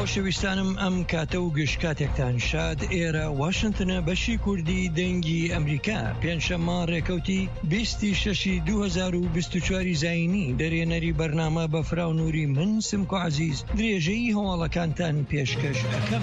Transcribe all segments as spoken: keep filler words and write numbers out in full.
خۆشەویستانم ئەم کاتە و گشت کاتێکتان شاد ئێرە واشنتنە بەشی کوردی دەنگی ئەمریکا پێنجشەممە ڕێکەوتی بیستی شەشی دوو هەزار و بیست و چوار زاینی دەرێنەری بەرنامە بە فراونووری من سمکۆ عەزیز درێژەی هەواڵەکانتان پێشکەش ئەکەم.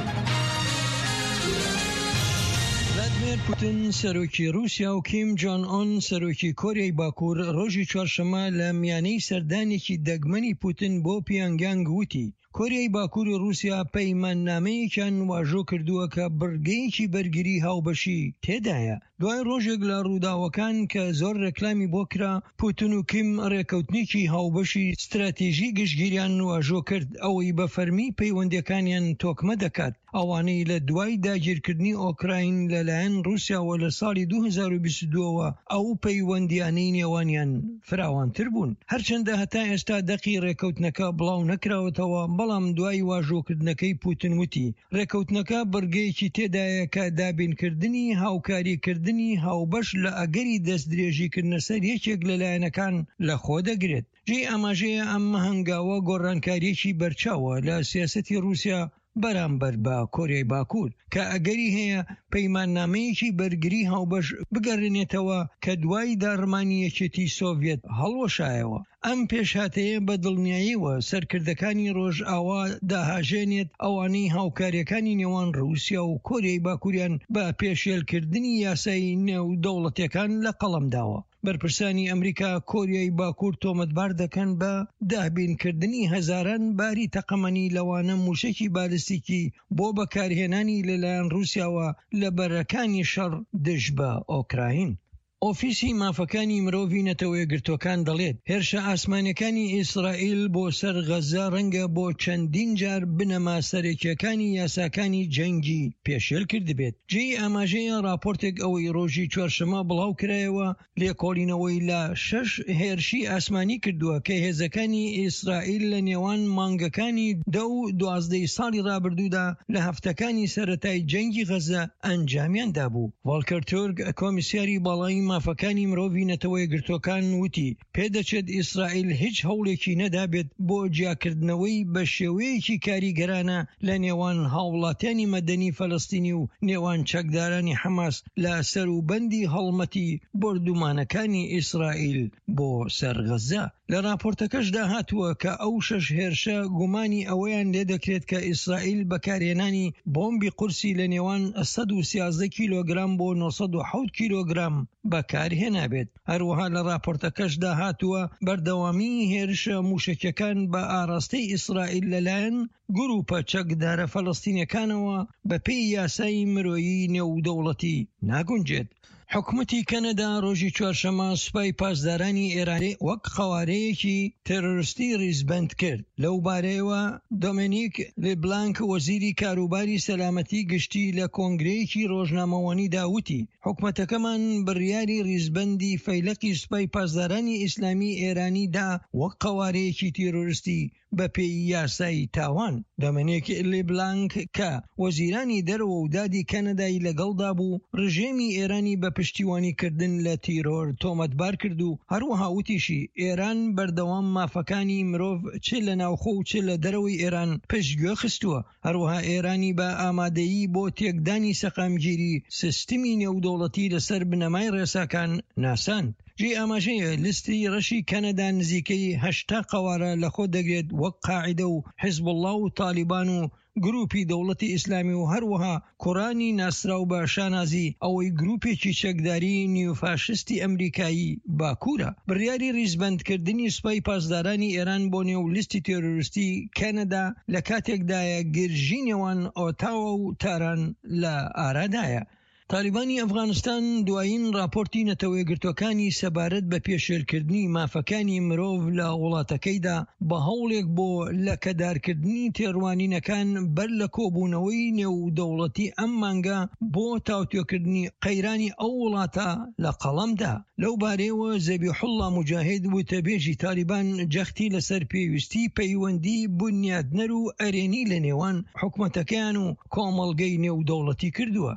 ڤلادیمیر پوتین سەرۆکی رووسیا و کیم جۆن ئۆن سەرۆکی کۆریای باکوور ڕۆژی چوارشەممە لە میانەی سەردانێکی دەگمەنی پوتین بۆ پیانگیانگ وتی کۆریای باکوور و رووسیا پەیماننامەیەکیان واژۆ کردووە کە بڕگەیەکی بەرگری هاوبەشی تێدایە. دوای ڕۆژێک لە ڕووداوەکان کە زۆر ڕێکلامی بۆ کرا پوتین و کیم ڕێکەوتنێکی هاوبەشی استراتیژی گشتگیریان واژۆ کرد ئەوەی بە فەرمی پەیوەندیەکانیان تۆکمە دەکات ئەوانەی لە دوای داگیرکردنی ئۆکراین لەلایەن رووسیاوە لە ساڵی دوو هەزار و بیست و دووەوە ئەو پەیوەندیانەی نێوانیان فراوانتر بوون. هەرچەندە هەتا ئێستا دەقی ڕێکەوتنەکە بڵاو نەکراوەتەوە بەڵام دوای واژۆکردنەکەی پوتین وتی ڕێکەوتنەکە بڕگەیەکی تێدایە کە دابینکردنی هاوکاریکردنی هاوبەش لە ئەگەری دەست درێژیکردنە سەر یەکێک لەلایەنەکان لە خۆ دەگرێت. جێ ئاماژەیە ئەم هەنگاوە گۆڕانکاریەکی بەرچاوە لە سیاسەتی رووسیا بەرامبەر بە کۆریای باکوور کە ئەگەری هەیە پەیماننامەیەکی بەرگری هاوبەش بگەڕێنێتەوە کە دوای داڕمانی یەکێتی سۆڤیەت هەڵوەشایەوە. ئەم پێشهاتەیە بە دڵنیاییەوە سەرکردەکانی ڕۆژئاوا داهاژێنێت ئەوانەی هاوکاریەکانی نێوان رووسیا و کۆریای باکووریان بە پێشێلکردنی یاسای نێودەوڵەتیەکان لە قەڵەمداوە. بەرپرسانی ئەمریکا کۆریای باکوور تۆمەتبار دەکەن بە دابینکردنی هەزاران باری تەقەمەنی لەوانە موشکی بالستیکی بۆ بەکارهێنانی لەلایەن رووسیاوە لە بەرەکانی شەڕ دژ بە ئۆکراین. ئۆفیسی مافەکانی مرۆڤی نەتەوە یەکگرتووەکان دەڵێت هێرشە ئاسمانیەکانی ئیسرائیل بۆ سەر غەزا ڕەنگە بۆ چەندین جار بنەما سەرەکیەکانی یاساکانی جەنگی پێشێل کردبێت. جێی ئاماژەیە راپۆرتێک ئەوەی ڕۆژی چوارشەممە بڵاو کرایەوە لێکۆڵینەوەی لە شەش هێرشی ئاسمانی کردووە کە هێزەکانی ئیسرائیل لە نێوان مانگەکانی دە و دوازدەی ساڵی ڕابردوودا لە هەفتەکانی سەرەتای جەنگی غەزا ئەنجامیاندا بوو. ڤۆڵکەر تورک کۆمیسیاری باڵایی مافەکانی مرۆڤی نەتەوە یەکگرتووەکان وتی پێدەچێت ئیسرائیل هیچ هەوڵێکی نەدابێت بۆ جیاکردنەوەی بە شێوەیەکی کاریگەرانە لە نێوان هاوڵاتیانی مەدەنی فەلەستینی و نێوان چەکدارانی حەماس لە سەروبەندی هەڵمەتی بردومانەکانی ئیسرائیل بۆ سەر غەزا. لە راپۆرتەکەشدا هاتووە کە ئەو شەش هێرشە گومانی ئەوەیان لێ دەکرێت کە ئیسرائیل بەکارهێنانی بۆمبی قورسی لە نێوان سەد و سیازدە کیلۆگرام بۆ نۆ سەد و حەوت کیلۆگرام بەکارهێنابێت. هەروەها لە راپۆرتەکەشدا هاتووە بەردەوامی هێرشە موشکەکان بە ئاراستەی ئیسرائیل لەلایەن گروپە چەکدارە فەلەستینیەکانەوە بە پێی یاسای مرۆیی نێودەوڵەتی ناگونجێت. حکومەتی کەنەدا ڕۆژی چوارشەممە سوپای پاسدارانی ئێرانی وەک خەوارەیەکی تێرۆریستی ڕیزبەند کرد. لەو بارەیەوە دۆمینیک لێبلانک وەزیری کاروباری سەلامەتی گشتی لە کۆنگرەیەکی ڕۆژنامەوانی داوتی حکومەتەکەمان بڕیاری ڕیزبەندی فەیلقی سوپای پاسدارانی ئیسلامی ئێرانی دا وەک خەوارەیەکی تێرۆریستی بە پێی یاسای تاوان. دۆمینیک لێبلانک کە وەزیرانی دەرەوە و دادی کەنەدای لەگەڵدا بوو ڕژێمی ئێرانی بە پشتیوانیکردن لە تیرۆر تۆمەتبار کرد و هەروەها وتیشی ئێران بەردەوام مافەکانی مرۆڤ چ لە ناوخۆ و چ لە دەرەوەی ئێران پشتگوێ خستووە. هەروەها ئێرانی بە ئامادەیی بۆ تێکدانی سەقامگیری سیستمی نێودەوڵەتی لەسەر بنەمای ڕێساکان ناساند. جێ ئاماژەیە لیستی ڕەشی کەنەدا نزیکەی هەشتا قەوارە لە خۆ دەگرێت وەک قاعیدە و حیزبوڵڵا و تالیبان و گروپی دەوڵەتی ئیسلامی و هەروەها کوڕانی ناسراو بە شانازی ئەوەی گروپێکی چەکداری نیوفاشستی ئەمریکایی باکوورە. بڕیاری ریزبەندکردنی سوپای پاسدارانی ئێران بۆ نێو لیستی تێرۆریستی کەنەدا لە کاتێکدایە گرژی نێوان ئۆتاوا و تاران لە ئارادایە. تالیبانی ئەفغانستان دوایین راپۆرتی نەتەوە یەکگرتووەکانی سەبارەت بە پێشێلکردنی مافەکانی مرۆڤ لە وڵاتەکەیدا بە هەوڵێک بۆ لەکەدارکردنی تێڕوانینەکان بەر لە کۆبوونەوەی نێودەوڵەتی ئەم مانگە بۆ تاوتوێکردنی قەیرانی ئەو وڵاتە لە قەڵەمدا. لەو بارەیەوە زەبیحوڵڵا موجاهید وتەبێژی تالیبان جەختی لەسەر پێویستی پەیوەندی بنیادنەر و ئەرێنی لە نێوان حکومەتەکەیان و کۆمەڵگەی نێودەوڵەتی کردووە.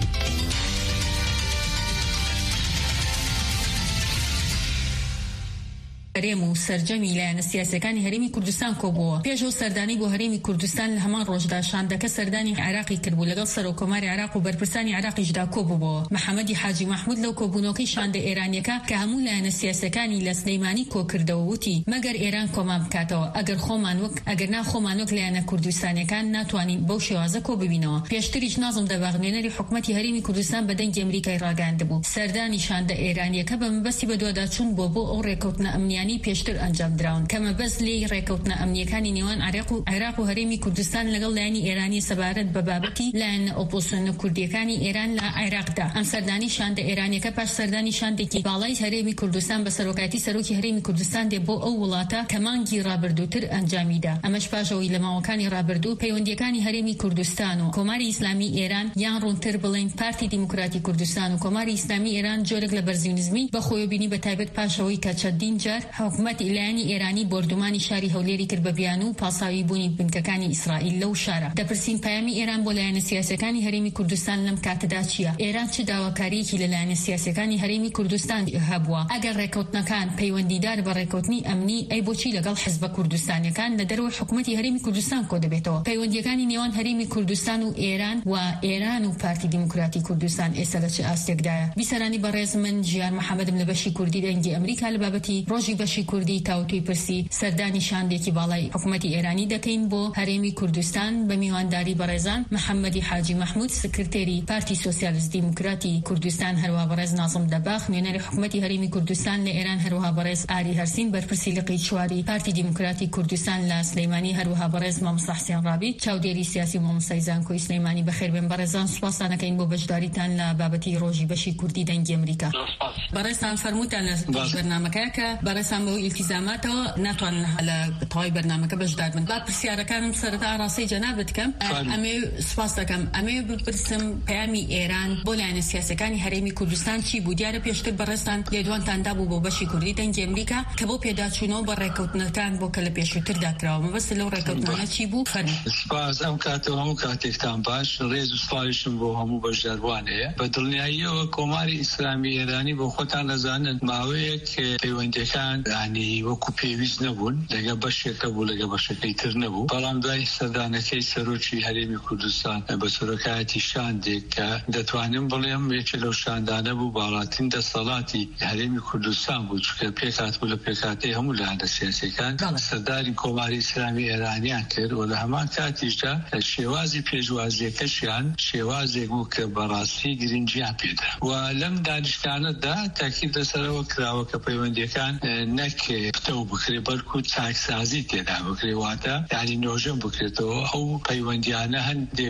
هەرێم و سەرجەمی لایەنە سیاسەکانی هەرێمی کوردستان کۆبووە. پێشەوە سەردانی بۆ هەرێمی کوردستان لە هەمان ڕۆژدا شاندەکە سەردانی عێراقی کردبوو لەگەڵ سەرۆکۆماری عێراق و بەرپرسانی عێراقیشدا کۆبووەوە. محەممەدی حاجی محمود لەو کۆبوونەوەکەی شاندە ئێرانیەکە کە هەموو لایەنە سیاسەکانی لە سلەیمانی کۆکردەوە وتی مەگەر ئێران کۆمان بکاتەوە ئەگەر خۆمان وەک ئەگەر نا خۆمان وەک لایەنە کوردستانیەکان ناتوانین بەو شێوازە کۆ ببینەوە. پێشتریش نازم دەباغنێنەری حکوومەتی هەرێمی کوردستان بە دەنگی ئەمریکای ڕاگەاندبوو. سەردانی شاندە ئێرانیەکە بە مەبەستی بە دوواداچوون بۆ بۆ ئەو ڕێکەوتنە ئەمنیانی پێشتر ئەنجام دراون کە مەبەست لێی ڕێکەوتنە ئەمنیەکانی نێوان عێراق و عێراق و هەرێمی کوردستان لەگەڵ لایەنی ئێرانی سەبارەت بە بابەتی لایەنە ئۆپۆزیسیۆنە کوردیەکانی ئێران لە عێراقدا. ئەم سەردانی شاندە ئێرانیەکە پاش سەردانی شاندێکی باڵای هەرێمی کوردستان بە سەرۆکاتی سەرۆکی هەرێمی کوردستان دێ بۆ ئەو وڵاتە کە مانگی ڕابردووتر ئەنجامیدا. ئەمەش پاشەوەی لە ماوەکانی ڕابردوو پەیوەندیەکانی هەرێمی کوردستان و کۆماری ئیسلامی ئێران یان ڕوونتر بڵێن پارتی دیموکراتی کوردستان و کۆماری ئیسلامی ئێران جۆرێک لە بەرزینزمی بە خۆیبینی بە تایبەت پاشەوەی کە چەندین جار حکوومەت ئیلانی ئێرانی بردومانی شاری هەولێری کرد بە بیان و پاساوی بوونی بنکەکانی ئیسرائیل لەو شارە. دەپرسین پایامی ئێران بۆ لایەنە سیاسەکانی هەرێمی کوردستان لەم کاتەدا چییە؟ ئێران چ داواکاریەکی لە لایەنە سیاسەکانی هەرێمی کوردستان هەبووە؟ ئەگەر ڕێکەوتنەکان پەیوەندیدار بە ڕێکەوتنی ئەمنی ئەی بۆچی لەگەڵ حزبە کوردستانیەکان لە دەرەوە حکوومەتی هەرێمی کوردستان کۆ دەبێتەوە؟ پەیوەندیەکانی نێوان هەرێمی کوردستان و ئێران و ئێران و پارتی دیموکراتی کوردستان ئێستا لە چه ئاستێکدایە؟ بیسەرانی بەڕێز من ژیان محەممەدم لە بەشی کوردی دەنگی ئەمریکا لە بابەتی ڕۆژی بەشی کوردی تاوتوی پرسی سەردانی شاندێکی باڵای حکوومەتی ئێرانی دەکەین بۆ هەرێمی کوردستان بە میوانداری بەڕێزان محەممەدی حاجی محمود سکرتێری پارتی سۆسیالیست دیموکراتی کوردستان هەروەها بەڕێز نازم دەباخ نوێنەری حکوومەتی هەرێمی کوردستان لە ئێران هەروەها بەڕێز ئاری هەرسین بەرپرسی لقی چواری پارتی دیموکراتی کوردستان لە سلەیمانی هەروەها بەڕێز مامۆستا حسێن ڕابی چاودێری سیاسی مامۆستای زانکۆی سلەیمانی بەخێربێن بەڕێزان سوپاسانەکەین بۆ بەشداریتان لە بابەتی ڕۆژی بەشی کوردی دەنگی ئەمریکا. بەڕێزان فەرمووتان لە بەرنامەکەیە کە بەڕێزان بەو ئیلتیزاماتەوە ناتوانن لە تەواوی بەرنامەکە بەشدار بن. با پرسیارەکانم سەرەتا ڕاستی جەنابەت بکەم. ئەمێ سوپاس دەکەم. ئەمێ بپرسم پەیامی ئێران بۆ لایەنە سیاسەکانی هەرێمی کوردستان چی بوو؟ دیارە پێشتر بەڕێزان لێدوانتاندا بوو بۆ بەشی کوردی دەنگی ئەمریکا کە بۆ پێداچوونەوە بە ڕێکەوتنەکان بۆ کە لە پێشووتردا کراوە. مەبەست لەو ڕێکەوتنانە چی بوو؟ فەرموو. سپاس. ئەم کاتەوە هەموو کاتێکتان باش. ڕێز و سپارشم بۆ هەموو بەشداروانەیە. بە دڵنیاییەوە کۆماری ئیسلامی ئێرانی بۆ خۆتان دەزانن ماوەیەک پەیوەندیەکان ینی وەکو پێویست نەبوون لەگە بەشێکە بوو لەگە بەشەکەی تر نەبوو. بەڵام دوای سەردانەکەی سەرۆکی هەرێمی کوردستان بە سەرۆکایەتی شاندێک کە دەتوانم بڵێم یەکێک لەو شاندانە بوو باڵاترین دەسەڵاتی هەرێمی کوردستان بوو چکە پێکات بوو لە پێکاتی هەموو لایەنە سیاسیەکان سەرداری کۆماری ئیسلامی ئێرانیان کرد و لە هەمان کاتیشدا شێوازی پێشوازیەکەشیان شێوازێک بوو کە بەڕاستی گرنگیان پێدا و لەم دانیشتانەدا تاکید لەسەرەوە کراوە کە پەیوەندیەکان نەک پتە بکرێ بەڵکو چاکسازی تێدا بکرێ واتە یعنی نۆژەم بکرێتەوە. ئەو پەیوەندیانە هەندێ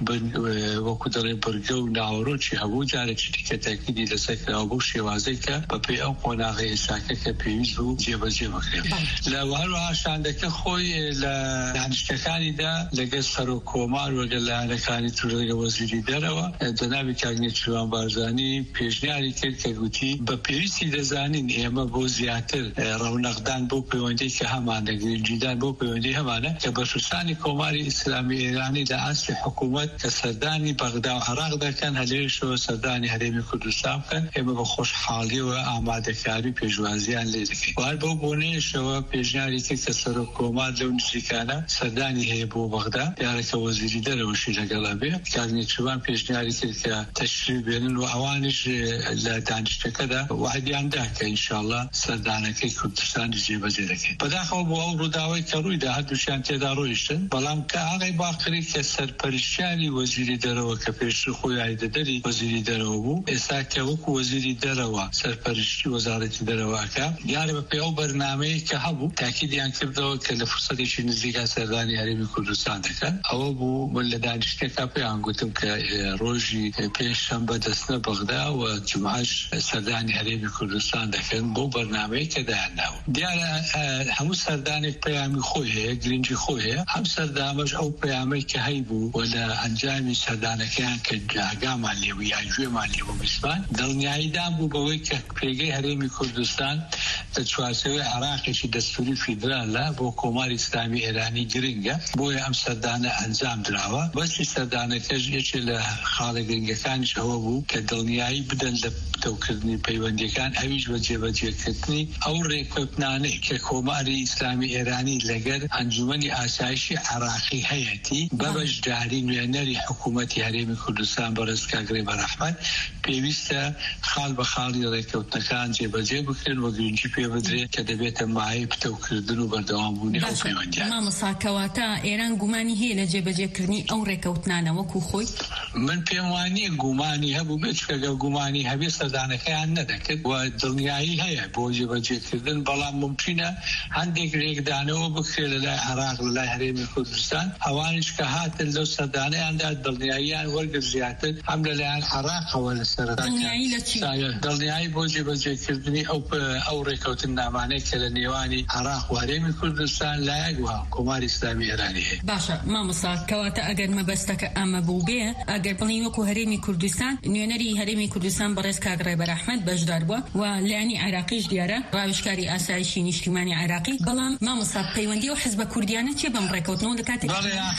وەکو دەڵێ بەرگە و ناوەڕۆکی هەبوو جارێکی دیکە تاکیدی لەسەر کراوە بۆ شێوازەی کە بەپێی ئەو قۆناغی ئێساکە کە پێویست بوو جێبەجێ بکرێت. لە هەروەها شاندەکە خۆی لە دانیشتەکانیدا لەگەڵ سەرۆکۆمار وەگە لایەنەکانی تر لەگە وەزیری دەرەوە جەنابی کاگنێ چوان بارزانی پێشنیاری کرد کە گوتی بە پێویستی دەزانین ئێمە بۆ زیاتر ڕەونەقدان بۆ پەیوەندی کە هەمانە گرنگیدان بۆ پەیوەندی هەمانە کە بەشوسانی کۆماری ئیسلامی ئێرانی لە ئاسی حکوومەت کە سەردانی بەغدا و عێراق دەکەن هەلێشەوە سەردانی هەرێمی کوردستان بکەن ئێمە بە خۆشحاڵیەوە ئامادەکاری پێشوازیان لێ دەکەین. وار بەو بۆنەیەشەوە پێشنیاری کرد کە سەرۆکۆمار لەو نزیکانە سەردانی هەیە بۆ بەغدا یارەکە وەزیری دەرەوەشی لەگەڵا بێ. کاگنێچوان پێشنیاری کرد کە تەشریف بێنن و ئەوانش لە دانیشتەکەدا وعدیاندا کە ئینشاءڵڵا سەردانەکەی کوردستانی جێبەجێ دەکەین. بەداخەوە بۆ ئەو ڕووداوای کە ڕوویدا هەردووشیان تێدا ڕۆیشتن بەڵام کە ئاغای باقری کە سەرپەرشتیانی وەزیری دەرەوە کە پێشتر خۆی عایدەدەری وەزیری دەرەوە بوو ئێستا کە وەکو وەزیری دەرەوە سەرپەرشتی وەزارەتی دەرەوەکە دیارە بەپێی ئەو بەرنامەیە کە هەبوو تاکیدیان کردەوە کە لە فرسەتێکی نزیکا سەردانی هەرێمی کوردستان دەکەن. ئەوە بوو من لە دانیشتێکا پێیان گوتم کە ڕۆژی پێشەمبە دەستنە بەغدا و جومعەش سەردانی هەرێمی کوردستان دەکەن بۆ بەرنامەیە کە دایانناوە. دیارە هەموو سەردانێک پەیامی خۆی هەیە گرنگی خۆی هەیە. هەم سەردامەش ئەو پەیامەی کە هەیبوو و لە ئەنجامی سەردانەکەیان کە جاگامان لێبوو یا گوێمان لێبوو بیسمان دڵنیاییدان بوو بەوەی کە پێگەی هەرێمی کوردستان لە چوارچێوەی عێراقێکی دەستوری فیدرالە بۆ کۆماری ئیسلامی ئێرانی گرنگە بۆیە ئەم سەردانە ئەنجام دراوە. بەسی سەردانەکەش یەکێک لە خاڵە گرنگەکانیش ئەوە بوو کە دڵنیایی بدەن لە پتەوکردنی پەیوەندیەکان ئەویش بە جێبەجێکردنی ئەو ڕێکەوتنانەی کە کۆماری ئیسلامی ئێرانی لەگەر ئەنجومەنی ئاسایشی عێراقی هەیەتی بە بەشداری نوێنەری حکوومەتی هەرێمی کوردستان بەڕێز کاگرێ بەرەحمەت پێویستە خاڵ بە خاڵی ڕێکەوتنەکان جێبەجێ بکرێن و گرنگی پێ بدرێت کە دەبێتە مایەی پتەوکردن و بەردەوامبوونی ئەو پەیوەندیان. مامۆستا کەواتە ئێران گومانی هەیە لە جێبەجێکردنی ئەو ڕێکەوتنانە وەکو خۆی؟ من پێم وانییە گومانی هەبوو بێت کەگە گومانی هەبێ سەردانەکەیان نەدەکرد و دڵنیایی هەیە بۆ جێبەجێکردن، بەڵام ممکنە هەندێک ڕێکدانەوە بکرێت لە لای عێراق لە لای هەرێمی کوردستان، ئەوانش کە هاتن لەو سەردانەیاندا دڵنیاییان وەرگرت زیاتر هەم لەلایەن عێراقەوە لە سەرەتا دڵنیایی بۆ جێبەجێکردنی ئەو ئەو ڕێکەوتن نامانەی کە لە نێوانی عێراق و هەرێمی کوردستان لایەک وە کۆماری ئیسلامی ئێرانی هەیە. باشە مامۆستا کەواتە ئەگەر مەبەستەکە ئەمە بوو بێ، ئەگەر بڵین وەکو هەرێمی کوردستان نوێنەری هەرێمی کوردستان بەڕێز کاگرێ بەرەحمەت بەشدار بووە و لایەنی عێراقیش دیارە ڕاوێژکاری ئاسایشی نیشتیمانی عێراقی، بەڵام مامۆستا پەیوەندی و حزبە کوردیانە چێ بەم ڕێکەوتنەوە لە کاتێک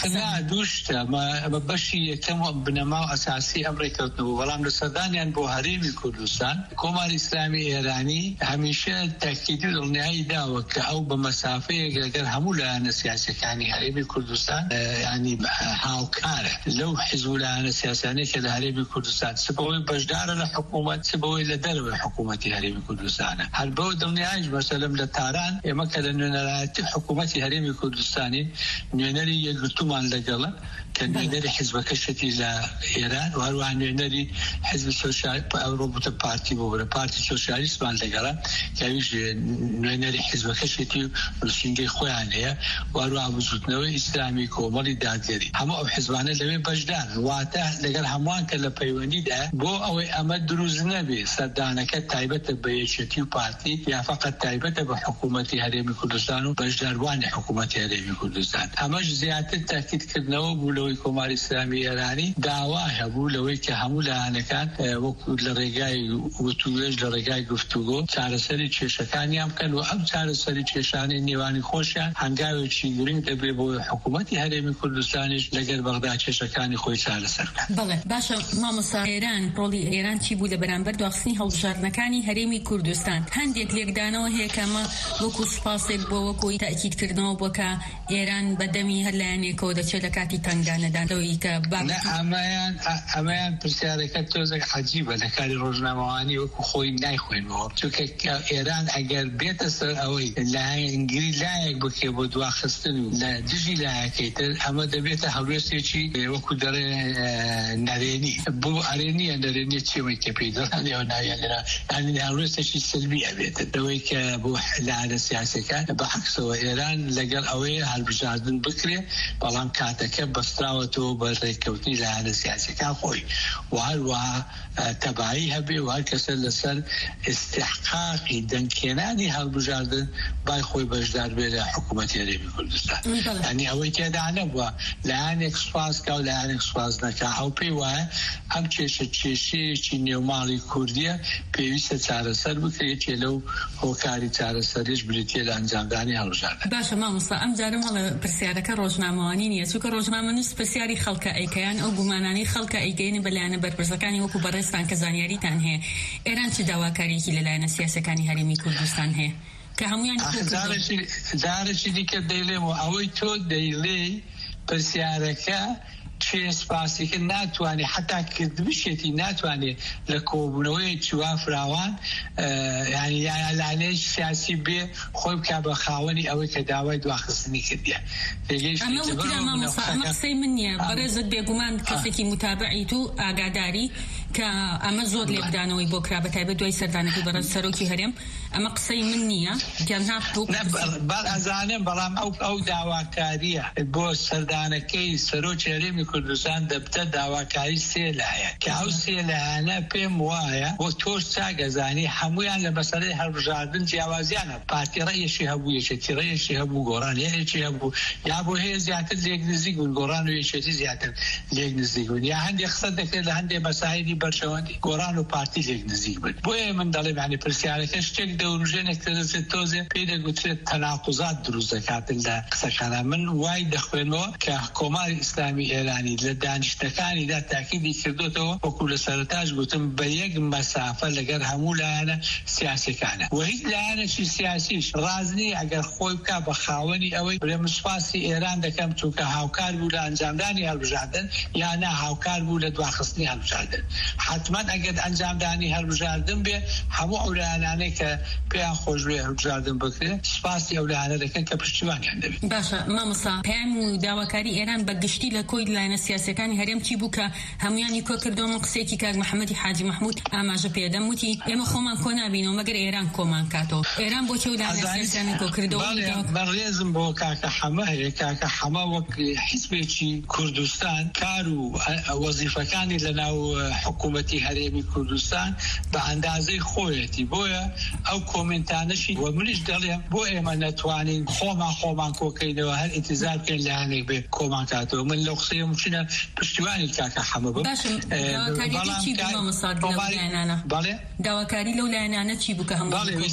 دووشتە بەشی یەکەم بنەما و ئەساسی ئەم ڕێکەوتنەوە، بەڵام لە سەردانیان بۆ هەرێمی کوردستان کۆماری ئیسلامی ئێرانی هەمیشە تاکیدی دڵنیایی داوە کە ئەو بە مەسافەیەک لەگەر هەموو لایەنە سیاسەکانی هەرێمی کوردستان ینی هاوکارە لەو حیزب و لایەنە سیاسانەی کە لە هەرێمی کوردستان سبەوەی بەشدارە لە حکوومەت، سبەوەی لە دەرەوەی حکوومەتی هەرێمی کوردستانە. هەر بەو دڵنیاییش مەسەلەم لە تاران ئێمە کە لە نوێنەرایەتی حکوومەتی هەرێمی کوردستانی نوێنەری یەکگرتومان لەگەڵە کە نوێنەری حیزبەکەشەتی لە ئێران و هەروەها نوێنەری حیزب سۆشیالیست ڕۆبوتە پارتی بۆ پارتی سۆشیالیستمان لەگەڵە کەویش نوێنەری حیزبەکەشێتی ڕوسینگەی خۆیان هەیە و هەروەها بزوتنەوەی ئیسلامی کۆمەڵی دادگەری هەموو ئەو حیزبانە لەوێ بەشدار واتە لەگەر هەمووان کە لە پەیوەندیدا بۆ ئەوەی ئەمە دروست نەبێ سەردانەکە تایبەتە بە یەکێتی و پارتی یا فقط تایبەتە بە حکوومەتی هەرێمی کوردستان و بەشداروانی حکوومەتی هەرێمی کوردستان. ئەمەش زیاتر تاکیدکردنەوە بوو لەوەی کۆماری ئیسلامی ئێرانی داوا هەبوو لەوەی کە هەموو لایەنەکان وەکو لە ڕێگای وتوێژ لە ڕێگای گفتوگۆ چارەسەری کێشەکانیان بکەن و ئەم چارەسەری کێشانەی نێوانی خۆشیان هەنگاوێکی گرنگ دەبێت بۆ حکوومەتی هەرێمی کوردستانیش لەگەر بەغدا کێشەکانی خۆی چارەسەر بکات. بەڵێ باشە مامۆستا ئێران ڕۆڵی ئێران چی بوو لە بەرامبەر دواخستنی هەڵبژاردنەکانی هەرێمی کوردستان؟ هەندێک لێکدانەوە هەیە کە ئەمە وەکو سوپاسێک بۆ وەکوی تاکیدکردنەوە بووە کە ئێران بەدەمی هەر لایەنێکەوە دەچێت لە کاتی تەنگدانەدانەوەی کە ئەمەیان ئەمەیان پرسیارەکە تۆزێک عەجیبە لە کاری ڕۆژنامەوانی وەکو خۆی نایخوێنەوە، چونکە ئێران ئەگەر بێتە سەر ئەوەی لایەنگیری لایەک بکێ بۆ دواخستن و لە دژی لایەکەیتر ئەمە دەبێتە هەڵوێستێکی وەکو دەڕێ نەرێنی بۆ ئەرێنیە نەرێنیە چێمەی کە پێی دەڵێن ئەو ناویانرا ینی هەڵوێستێکی سلبی ئەبێتە دەوەی کە بۆ لایەنە سیاسەکان بەعەکسەوە ئێران لەگەڵ ئەوەیە هەڵبژاردن بکرێ، بەڵام کاتەکە بەستراوەتەوە بە ڕێککەوتنی لایەنە سیاسەکان خۆی و هەروەها تەبایی هەبێ و هەر کەسە لەسەر استحقاقی دەنگکێنانی هەڵبژاردن بای خۆی بەشدار بێ لە حکوومەتی هەرێمی کوردستان. ینی ئەوەی تێدا نەبووە لایەنێک سوپاسکە و لایەنێک سوپاس نەکا، ئەو پێی وایە ئەم کێشە کێشەیەکی نێوماڵی کوردیە پێویستە چارەسەر بکرێتێ لەو هۆکاری چارەسەریش بریتێ لە ئەنجامدانی هەڵبژاردن. باشە مامۆستا ئەم جارە مەڵە پرسیارەکە ڕۆژنامەوانی نییە، چونکە ڕۆژنامە نووس پرسیاری خەڵکە ئەیکەیان ئەو گومانانی خەڵکە ئەیگەینە بە لایەنە بەرپرسەکانی وەکو بەڕێستان کە زانیاریتان هەیە. ئێران چ داواکاریەکی لە لایەنە سیاسەکانی هەرێمی کوردستان هەیە کە هەمویان جارێکی دیکە دەیڵێمەوە ئەوەی تۆ دەیڵێ پرسیارەکە چێ سپاسیکە ناتوانێ حتا کردبشێتی ناتوانێ لە کۆبوونەوەی چوا فراوان ینی لایەنەی سیاسی بێ خۆی بکا بە خاوەنی ئەوەی کە داوای دواخستنی کردیە. ئەمە قسەی من نییە، بەڕێزت بێگومان کەسێکی متابعی تو ئاگاداری کە ئەمە زۆر لێکدانەوەی بۆ کرا بە تایبەت دوای سەردانەکەی بەڕێز سەرۆکی هەرێم، ئەمە قسەی من نییە بەڵ ئەزانێم، بەڵام ئەو ئەو داواکاریە بۆ سەردانەکەی سەرۆکی هەرێمی کوردستان دەبتە داواکاری سێ لایە کە ئەو سێ لایەنە پێم وایە بۆ تۆش چاگەزانی هەمویان لە مەسەلەی هەڵبژاردن جیاوازیانە. پارتی ڕێیەشی هەبوو، یەکێتی ڕێیەشی هەبوو، گۆڕان یەکێکی هەبوو، یا بۆ هەیە زیاتر لێک نزیک بوون، گۆڕان و یەکێتی زیاتر لێک نزیک بوون، یا هەندێک قسە دەکرێت لە هەندێک مەسایلی پەرچەوەندی گۆڕان و پارتی لێک نزیک بن. بۆیە من دەڵێم یعنی پرسیارەکە شتێک دەوروژێنێک دەدەچێت تۆزێ پێی دەگوترێت تەناقوزات دروست دەکات لە قسەکانە. من وای دەخوێنەوە کە کۆماری ئیسلامی ئێرانی لە دانیشتەکانیدا تاکیدی کردوتەوە وەکو لە سەرەتاش گوتم بە یەک مەسافە لەگەر هەموو لایەنە سیاسیەکانە و هیچ لایەنێکی سیاسیش ڕازنی ئەگەر خۆی بکە بە خاوەنی ئەوەی برێ سوپاسی ئێران دەکەم چونکە هاوکار بوو لە ئەنجامدانی هەڵبژاردن یان نە هاوکار بوو لە دواخستنی هەڵبژاردن. حتما ئەگەر ئەنجامدانی هەڵبژاردن بێ هەموو ئەو لایەنانەی کە پێیان خۆش بێ هەڵبژاردن بکرێ سوپاسی ئەو لایەنە دەکەن کە پشتیوانیان دەبێت. باشە مامۆستا پەیام و داواکاری ئێران بە گشتی لە کۆی لایەنە سیاسیەکانی هەرێم چی بوو کە هەمویانی کۆ کردەوە قسێکی کاک محەممەدی حاجی محمود ئاماژە پێدەم وتی ئێمە خۆمان کۆ نابینەوە مەگەر ئێران کۆمان کاتەوە. ئێران بۆ چێ لایەنە سیاسیەکانی کۆ کردەوە؟ بەڕێزم بۆ کاکە حەمە هەیە. کاکە حەمە وەک حیزبێکی کوردستان کار و وەزیفەکانی لەناو حکوومەتی هەرێمی کوردستان بە ئەندازەی خۆیەتی. بۆیە ئەو کۆمنتانەشی و منیش دەڵێم بۆ ئێمە نەتوانین خۆمان خۆمان کۆکەینەوە هەر ئینتیزار بکەین لایەنێک بێ کۆمان کاتەوە. من لەو قسەیە چینە پشتیوانی کاکە حەمە بم. داواکاری لەو لایەنانە چی بوو کە هەموو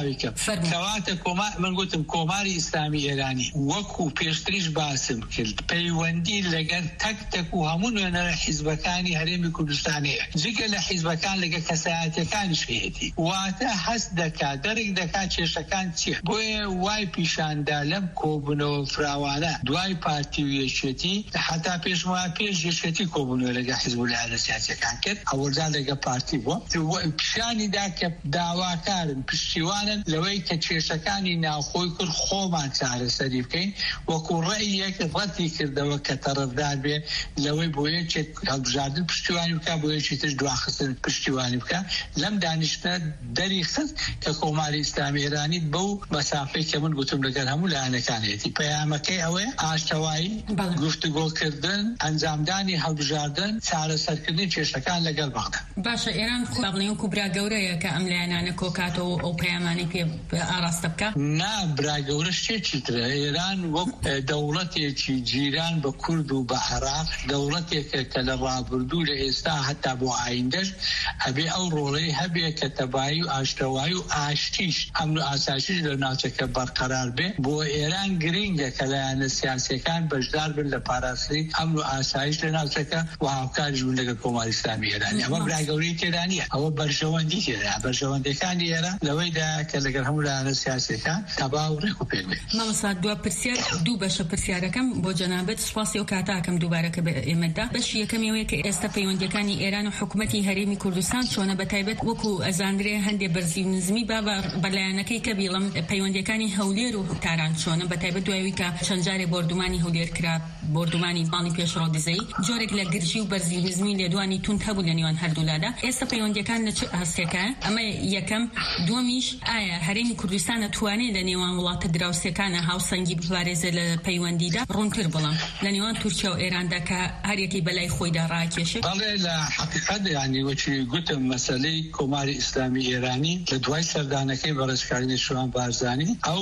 کەواتە من گوتم کۆماری ئیسلامی ئێرانی وەکو پێشتریش باسم کرد پەیوەندی لەگەر تەک تەک و هەموو نوێنەرە حیزبەکانی هەرێمی کوردستانەیە جگە لە حیزبەکان لەگە کەسایەتیەکانیش هەیەتی واتە هەست دەکات دەرێک دەکات کێشەکان چیە. بۆیە وای پیشاندا لەم کۆبوونەوە فراوانە دوای پارتی و یەکێتی حتا پێش وای پێش یەکێتی کۆبوونەوە لەگە حیزب و لایەنە سیاسیەکان کرد ئەوەجا لەگە پارتی بووە پیشانیدا کە داواکارن پشتیوانن لەوەی کە کێشەکانی ناوخۆی کرد خۆمان چارەسەری بکەین وەکو ڕێیەک ڕەتی کردەوە کە تەرەفدار بێ لەوەی بۆ یەکێک هەڵبژاردن پشتیوانی بکە بۆ یەکی تر دواخستن پشتیوانی بکە. لەم دانیشتە دەری خست کە کۆماری ئیسلامی ئێرانی بەو مەسافەی کە من گوتم لەگەر هەموو لایەنەکانێتی پەیامەکەی ئەوەیە ئاشتەوایی گفتوگۆکردن ئەنجامدانی هەڵبژاردن چارەسەرکردنی کێشەکان لەگەڵ بەغدا. باشە ئێران باڵێ و کوبرا گەورەیە کە ئەم لایەنانە کۆکاتەوە ئەو پەیامانەی پێ ئاراستە بکە؟ نا برا گەورە شتێکی ترە. ئێران وەک دەوڵەتێکی جیران بە کورد و بە عێراق دەوڵەتێکە کە لە ڕابردوو لە ئێستا هەتا بۆ ئایندەش ئەبێ ئەو ڕۆڵەی هەبێ کە تەبایی و ئاشتەوایی و ئاشتیش ئەمن و ئاسایشیش لە ناوچەکە بەرقەرار بێ. بۆ ئێران گرینگە کە لایەنە سیاسیەکان بەشدار بن لە پاراستنی ئەمن و ئاسایش لە ناوچەکە و هاوکاریش بوون لەگەڵ کۆماری ئیسلامی ئێرانی. ئەمە برا گەورەی تێدا نییە. ئەوە بەرژەوەندی تێدا بەرژەوەندەکانی ئێرە لەوەیدا کە لەگەڵ هەموو لایەنە سیاسیەکان تەبا و ڕێک و پێک بێت. مامۆستا دوا پرسیار دوو بەشە پرسیارەکەم بۆ جەنابەت سوپاسی و کاتاکەم دووبارەکە بە ئێمەدا. بەشی یەکەمیەوەیە کە ئێستا پەیوەندیەکانی ئێران و حکوومەتی هەرێمی کوردستان چۆنە بەتایبەت وەکو ئەزانرێ هەندێک بەرزی و نزمی با بەلایەنەکەی کە بیڵم پەیوەندیەکانی هەولێر و تاران چۆنە بەتایبەت دوایەوەی کە چەند جارێ بۆردومانی هەولێر کرا بۆردومانی باڵی پێشڕۆدزەی جۆرێک لە گرژی و بەرزی نزمی لێدوانی تون هەبوو لە نێوان هەردوولادا. ئێستا پەیوەندیەکان لە چ هەستێکە؟ ئەمە یەکەم. دووەمیش ئایا هەرێمی کوردستان دەتوانێت لە نێوان وڵاتە دراوسەکانە هاوسەنگی بپارێزێت لە پەیوەندیدا ڕوونتر بڵم لە نێوان تورکیا و ئێراندا کە هەرێکی بەلای خۆیدا ڕاکێشێت؟ بەڵێ لە حقیقەت یعنی وەچی گوتم مەسەلەی کۆماری ئیسلامی ئێرانی لە دوای سەردانەکەی بەڕێزکردنی شوان بارزانی ئەو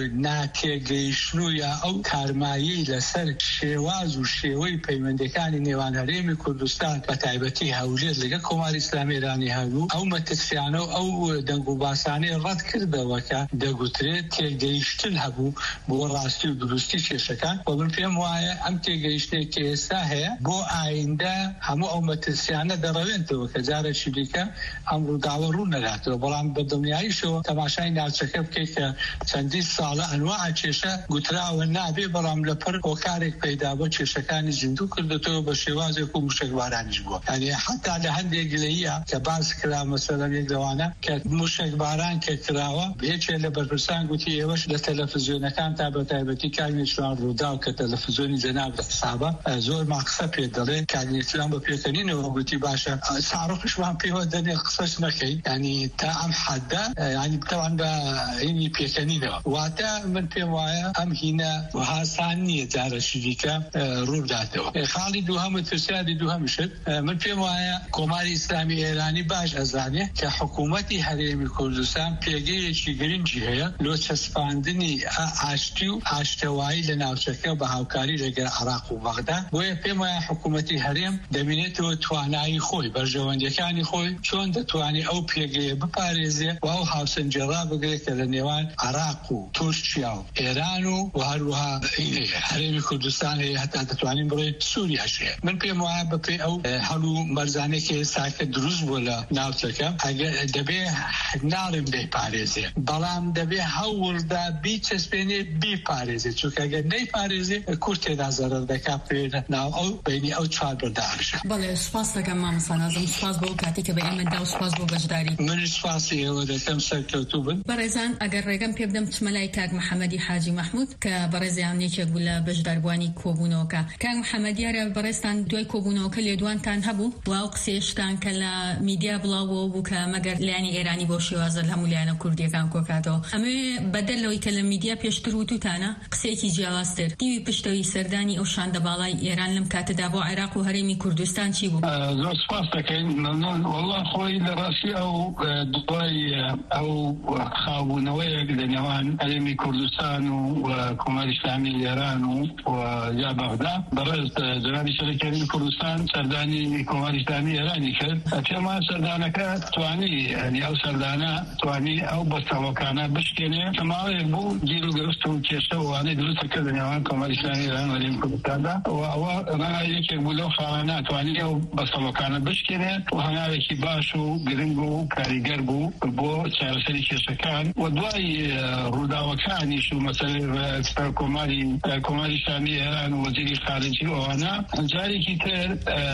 ناتێگەیشتن و یا ئەو کارمایی لەسەر شێواز و شێوەی پەیوەندیەکانی نێوان هەرێمی کوردستان بە تایبەتی هەولێر لەگەڵ کۆماری ئیسلامی ئێرانی هەبوو ئەو مەترسیانە و ئەو دەنگ و باسانەی ڕەت کردەوە کە دەگوترێت تێگەیشتن هەبوو بۆ ڕاستی و دروستی کێشەکان. و من پێم وایە ئەم تێگەیشتەیە کە ئێستا هەیە بۆ ئایندە هەموو ئەو مەترسیانە دەڕەوێنەوە کە جارێکی دیکە ئەم ڕووداوە ڕوو نەداتەوە. بەڵام بە دڵنیاییشەوە تەماشای ناوچەکە بکەیت کە چەندی ساڵە ئەنواع کێشە گوتراوە نابێ بەڵام لەپەر هۆکارێک پەیدا بۆ کێشەکانی زیندوو کردێتەوە بە شێوازێک و موشکبارانیش بووە. یعنی حتا لە هەندێک گلەیە کە باس کرا مەسەلەن یەک لەوانە کە موشکباران کە کراوە هیچێک لە بەرپرسان گوتی ئێوەش لە تەلەڤیزیۆنەکان تا بە تایبەتی کاگنیشتوان ڕوودا و کە تەلەڤیزیۆنی جەناب حسابە زۆر ما قسە پێ دەڵێ کاگنیشتوان بە پێکەنینەوە گوتی باشە ساڕۆکشمان پێوە دەنێ قسەش نەکەی ینی تا ئەم حەدە ینی بتەوان بە هینی پێکەنینەوە. واتە من پێم وایە ئەم هینە هاسان نییە جارەشی دیکە ڕووداتەوە. خاڵی دووهەم ترسیادی دووهەمشت من پێم وایە کۆماری ئیسلامی ئێرانی باش ئەزانێ کە حکوومەتی هەرێمی کوردستان پێگەیەکی گرنگی هەیە لۆ چەسپاندنی ئاشتی و ئاشتەوایی لە ناوچەکە بە هاوکاری لەگەڵ عێراق و بەغدا. بۆیە پێم وایە حکوومەتی هەرێم دەبینێتەوە توانای دڵنیایی خۆی بەرژەوەندەکانی خۆی چۆن دەتوانێت ئەو پێگەیە بپارێزێ و ئەو هاوسەنجێڕا بگرێت کە لە نێوان عێراق و تورکیا و ئێران و هەروەها هەرێمی کوردستان هەیە هەتا دەتوانین بڕێت سووریاش هەیە. من پێم وایە بەپێی ئەو هەڵوو مەرزانێکی ئێستاکە دروست بووە لە ناوچەکە دەبێ ناڵێم بێپارێزێ، بەڵام دەبێ هەوڵدا بیچەسپێنێ بیپارێزێ، چونکە ئەگەر نەیپارێزێ کورد تێدا زەرەر دەکات پێ ناو ئەو بینی ئەو چوار بەرداشە. بەڵێ سوپاس دەکەم مامۆستا نازم، سوپاس بۆ کاتێک کە بە ئێمەدا و سوپاس بۆ بەشداری. من سوپاسی ئێوە دەکەم سەرکەوتوو بن. بەڕێزان ئەگەر ڕێگەم پێ بدەم چمە لای کاک محەممەدی حاجی مەحموود کە بەڕێزیان یەکێک بوو لە بەشداربوانی کۆبوونەوەکە. کاک محەممەدی یارە بەڕێستان دوای کۆبوونەوەکە لێدوانتان هەبوو و ئەو قسێشتان کە لە میدیا بڵاوەوە بوو کە مەگەر لایانی ئێرانی بۆ شێوازە هەموو لایەنە کوردیەکان کۆکاتەوە. ئەمێ بەدەلەوەی کە لە میدیا پێشتر وتوتانە قسێکی جیاوازتر دیوی پشتەوەی سەردانی ئەو شاندەباڵای ئێران لەم کاتەدا بۆ عێراق و هەرێمی کوردستان چی بوو؟ زۆر سپاس دەکەین. وەڵڵا خۆی لە ڕاستی ئەو دوای ئەو خاوبوونەوەیەک لە نێوان هەرێمی کوردستان و کۆماری ئیسلامی ئێران و یا بەغدا بەڕێز جەنابی سەرۆکیانی کوردستان سەردانی کۆماری ئیسلامی ئێرانی کرد. پێما سەردانەکە توانی ئەو سەردانە توانی ئەو بەستەڵەکانە بشکێنێ کە ماوەیەک بوو گیر و گرست و کێشە و وانەی دروستە کرد لە نێوان کۆماری ئیسلامی ئێران و هەرێمی کوردستاندا و ئەوە ڕەنگە یەکێک بوو لەو خاوەنە توانی ئەو بەستەڵەکانە بشکێنێ و هەنگاوێکی باش و گرنگ و کاریگەر بوو بۆ چارەسەری کێشەکان و دوای ڕووداوەکانیش و مەسەلەی کۆماری کۆماری ئیسلامی ئێران و وەزیری خارجی ئەوانە جارێکی تر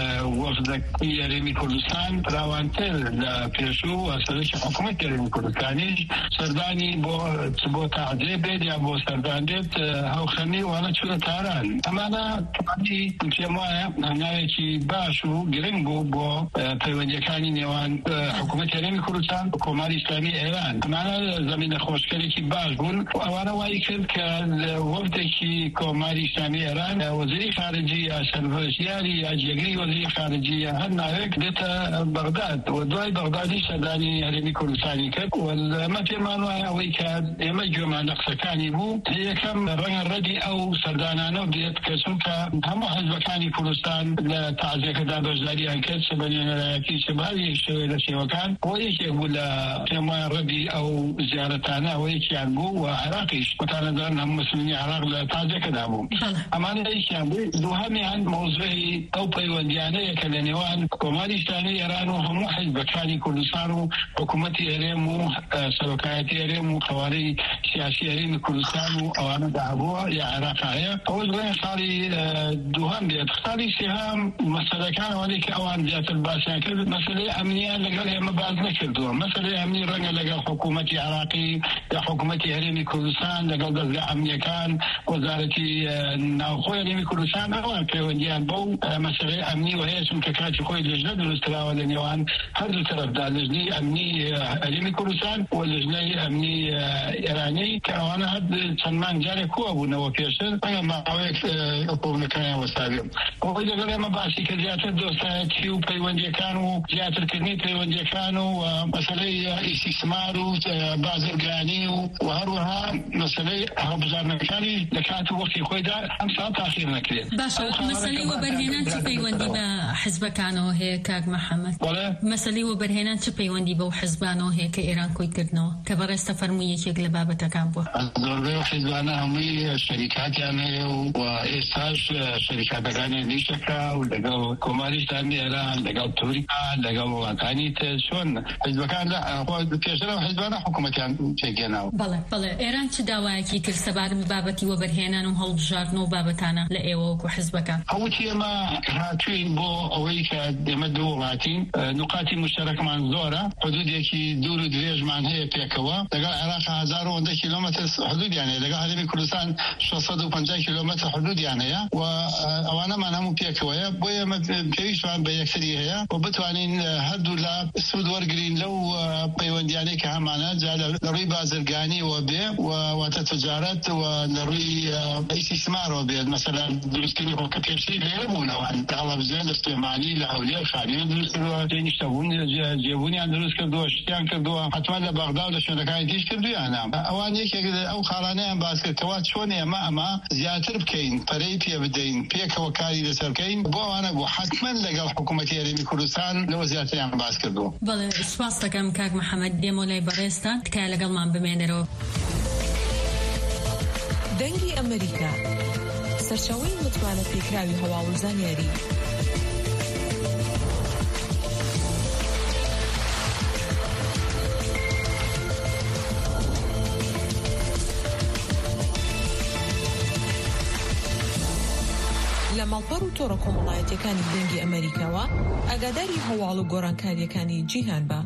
وەفدەکەی هەرێمی کوردستان فراوانتر لە پێشوو و سەرۆکی حکوومەتی هەرێمی کوردستانیش سەردانی بۆ بۆ تعدیل بێت یا بۆ سەردان بێت هەوخەنی وانە چونە تاران. ئەمانە توانی پێم وایە هەنگاوێکی باش و گرنگ بوو بۆ پەیوەندیەکانی نێوان حکوومەتی هەرێمی کوردستان و کۆماری ئیسلامی ئێران. ئەمانە زەمینە خۆشکەرێکی باش بوون و ئەوانە وای کرد کە وەفدێکی کۆماری ئیسلامی ئێران وەزیری خارجی یا سەرڤەزیاری یا جێگەی وەزیری خارجی یا هەر ناوێک دێتە بەغداد و دوای بەغدادی سەردانی هەرێمی کوردستانی کرد و ئەمە پێمان وایە ئەوەی کە ئێمە گوێمان لە قسەکانی بوو یەکەم ڕەنگە ڕەدی ئەو سەردانانە بێت کە چونکە هەموو حیزبەکانی کوردستان لە تەعزیەکەدا بەشداریان کرد چ بە نوێنەرایەتی چ بە هەر یەک شێوەیە لە شێوەکان بۆ یەکێک بوو لە پێم وایە ڕەدی ئەو زیارەتانە ئەوە یەکیان بوو و عێراقیش متانەدارن هەموو مسلمانی عێراق لە تەعزیەکەدا بوو. ئەمانە یەکیان بوو. دووهەمیان مۆزوعی ئەو پەیوەندیانەیە کە لە نێوان کۆماری ئیسلامی ئێران و هەموو حیزبەکانی کوردستان و حکوومەتی هەرێم و سەرۆکایەتی هەرێم و قوارەی سیاسی هەرێمی کوردستان و ئەوانە دابووە یا عێراق هەیە. ئەوە ڕێن ساڵی دووهەم بێت. ساڵی سێهەم مەسەلەکان ئەوانەی کە ئەوان زیاتر باسییان کرد مەسەلەی ئەمنیان لەگەڵ ئێمە باز نەکردووە. مەسەلەی ئەمنی ڕەنگە لەگەڵ حکوومەتی عێراقی یا حکوومەتی هەرێمی کوردستان لەگەڵ دەستگا ئەمنیەکان وەزارەتی ناوخۆی هەرێمی کوردستان ئەوان پەیوەندیان بەو مەسەلەی ئەمنی و هەیە چونکە کاتی خۆی لەژنە دروستکراوە لە نێوان هەردوو تەرەفدا لەژنەی ئەمنی هەرێمی کوردستان و لەژنەی ئەمنی ئێرانی کە ئەوانە هەر چەند مانگ جارێک کۆ بوونەوە پێشتر ئەگەر ماوەیەک کۆبوونەکانیان وەستاوێ. ئەوەی لەگەڵ ئێمە باسی کە زیاتر دۆستایەتی و پەیوەندیەکان و زیاترکردنی پەیوەندیەکان و مەسەلەی ئیسیسمار و بازرگانی و هەروەها مەسەلەی هەڵبژاردنەکانی لە کات و وەختی خۆیدا ئەم ساڵ تاخیر نەکرێت. باشە مەسەلەی وەبەرهێنان چ پەیوەندی بە حیزبەکانەوە هەیە کاک محەممەد؟ مەسەلەی وەبەرهێنان چ پەیوەندی بەو حیزبانەوە هەیە کە ئێران کۆی کردنەوە کە بەڕێستە فەرمووی یەکێک لە بابەتەکان بووە؟ زۆربەی حیزبانە هەمووی شەریکاتیان هەیە و ئێستاش شەریکاتەکانی نیشەکە و لەگەڵ کۆماری ئیسلامی ئێران لەگەڵ تورکیا لەگەڵ وڵاتانی تر چۆن حیزبەکان پێشتر ئەو حیزبانە حکوومەتیان پێگەێناوە. بەڵێ بەڵێ ئێران چ داوایەکی کرد سەبارەت بە بابەتی وەبەرهێنان و هەڵبژاردنەوە بابەتانە لە ئێوە وەکو حیزبەکان؟ هەوتی ئێمە هاتووین بۆ ئەوەی کە ئێمە دوو وڵاتین نقاتی مشتەرەکمان زۆرە حدودێکی دوور و درێژمان هەیە پێکەوە لەگەڵ عێراق هەزار و هەندە کیلۆمەتر حدودیان هەیە لەگەڵ هەرێمی کوردستان شەشسەد و پەنجا کیلۆمەتر حدودیان هەیە و ئەوانەمان هەموو پێکەوەیە بۆ ئێمە پێویستمان بە یەکتری هەیە و بتوانین هەردوو لە سوود وەرگرین لەو پەیوەندیانەی کە هەمانە جا لە ڕووی بازرگانی وە بێ و واتە تجارەت و لە ڕووی ئیسیسمارەوە بێت مەسەلا دروستکردنی خۆکە پێشتری لێرە بوونەوە تەڵەڤیزیۆن لە سلێمانی لە هەولێر خانیان دروست کردووە نیشتەبوون جێبوونیان دروست کردووە شتیان کردووە حتما لە بەغدا و لە شوێنەکانی دیش کردویانە ئەوان بەڵام یەکێک ئەو خاڵانەیان باس کرد کەوا چۆن ئێمە ئەمە زیاتر بکەین پەرەی پێ بدەین پێکەوە کاری لەسەر بکەین بۆ ئەوانە بۆ حتمەن لەگەڵ حکوومەتی هەرێمی کوردستان لەوە زیاتریان باس کردووە. بەڵێ سوپاس دەکەم کاک محەممەد دێمۆلای بەڕێستان تکای لەگەڵمان بمێنەرەوە. دەنگی ئەمریکا سەرچاوەی متمانە پێکراوی هەواڵ و زانیاری. لە ماڵپەڕ و تۆڕە کۆمەڵایەتیەکانی دەنگی ئەمریکاوە ئاگاداری هەواڵ و گۆڕانکاریەکانی جیهان بە.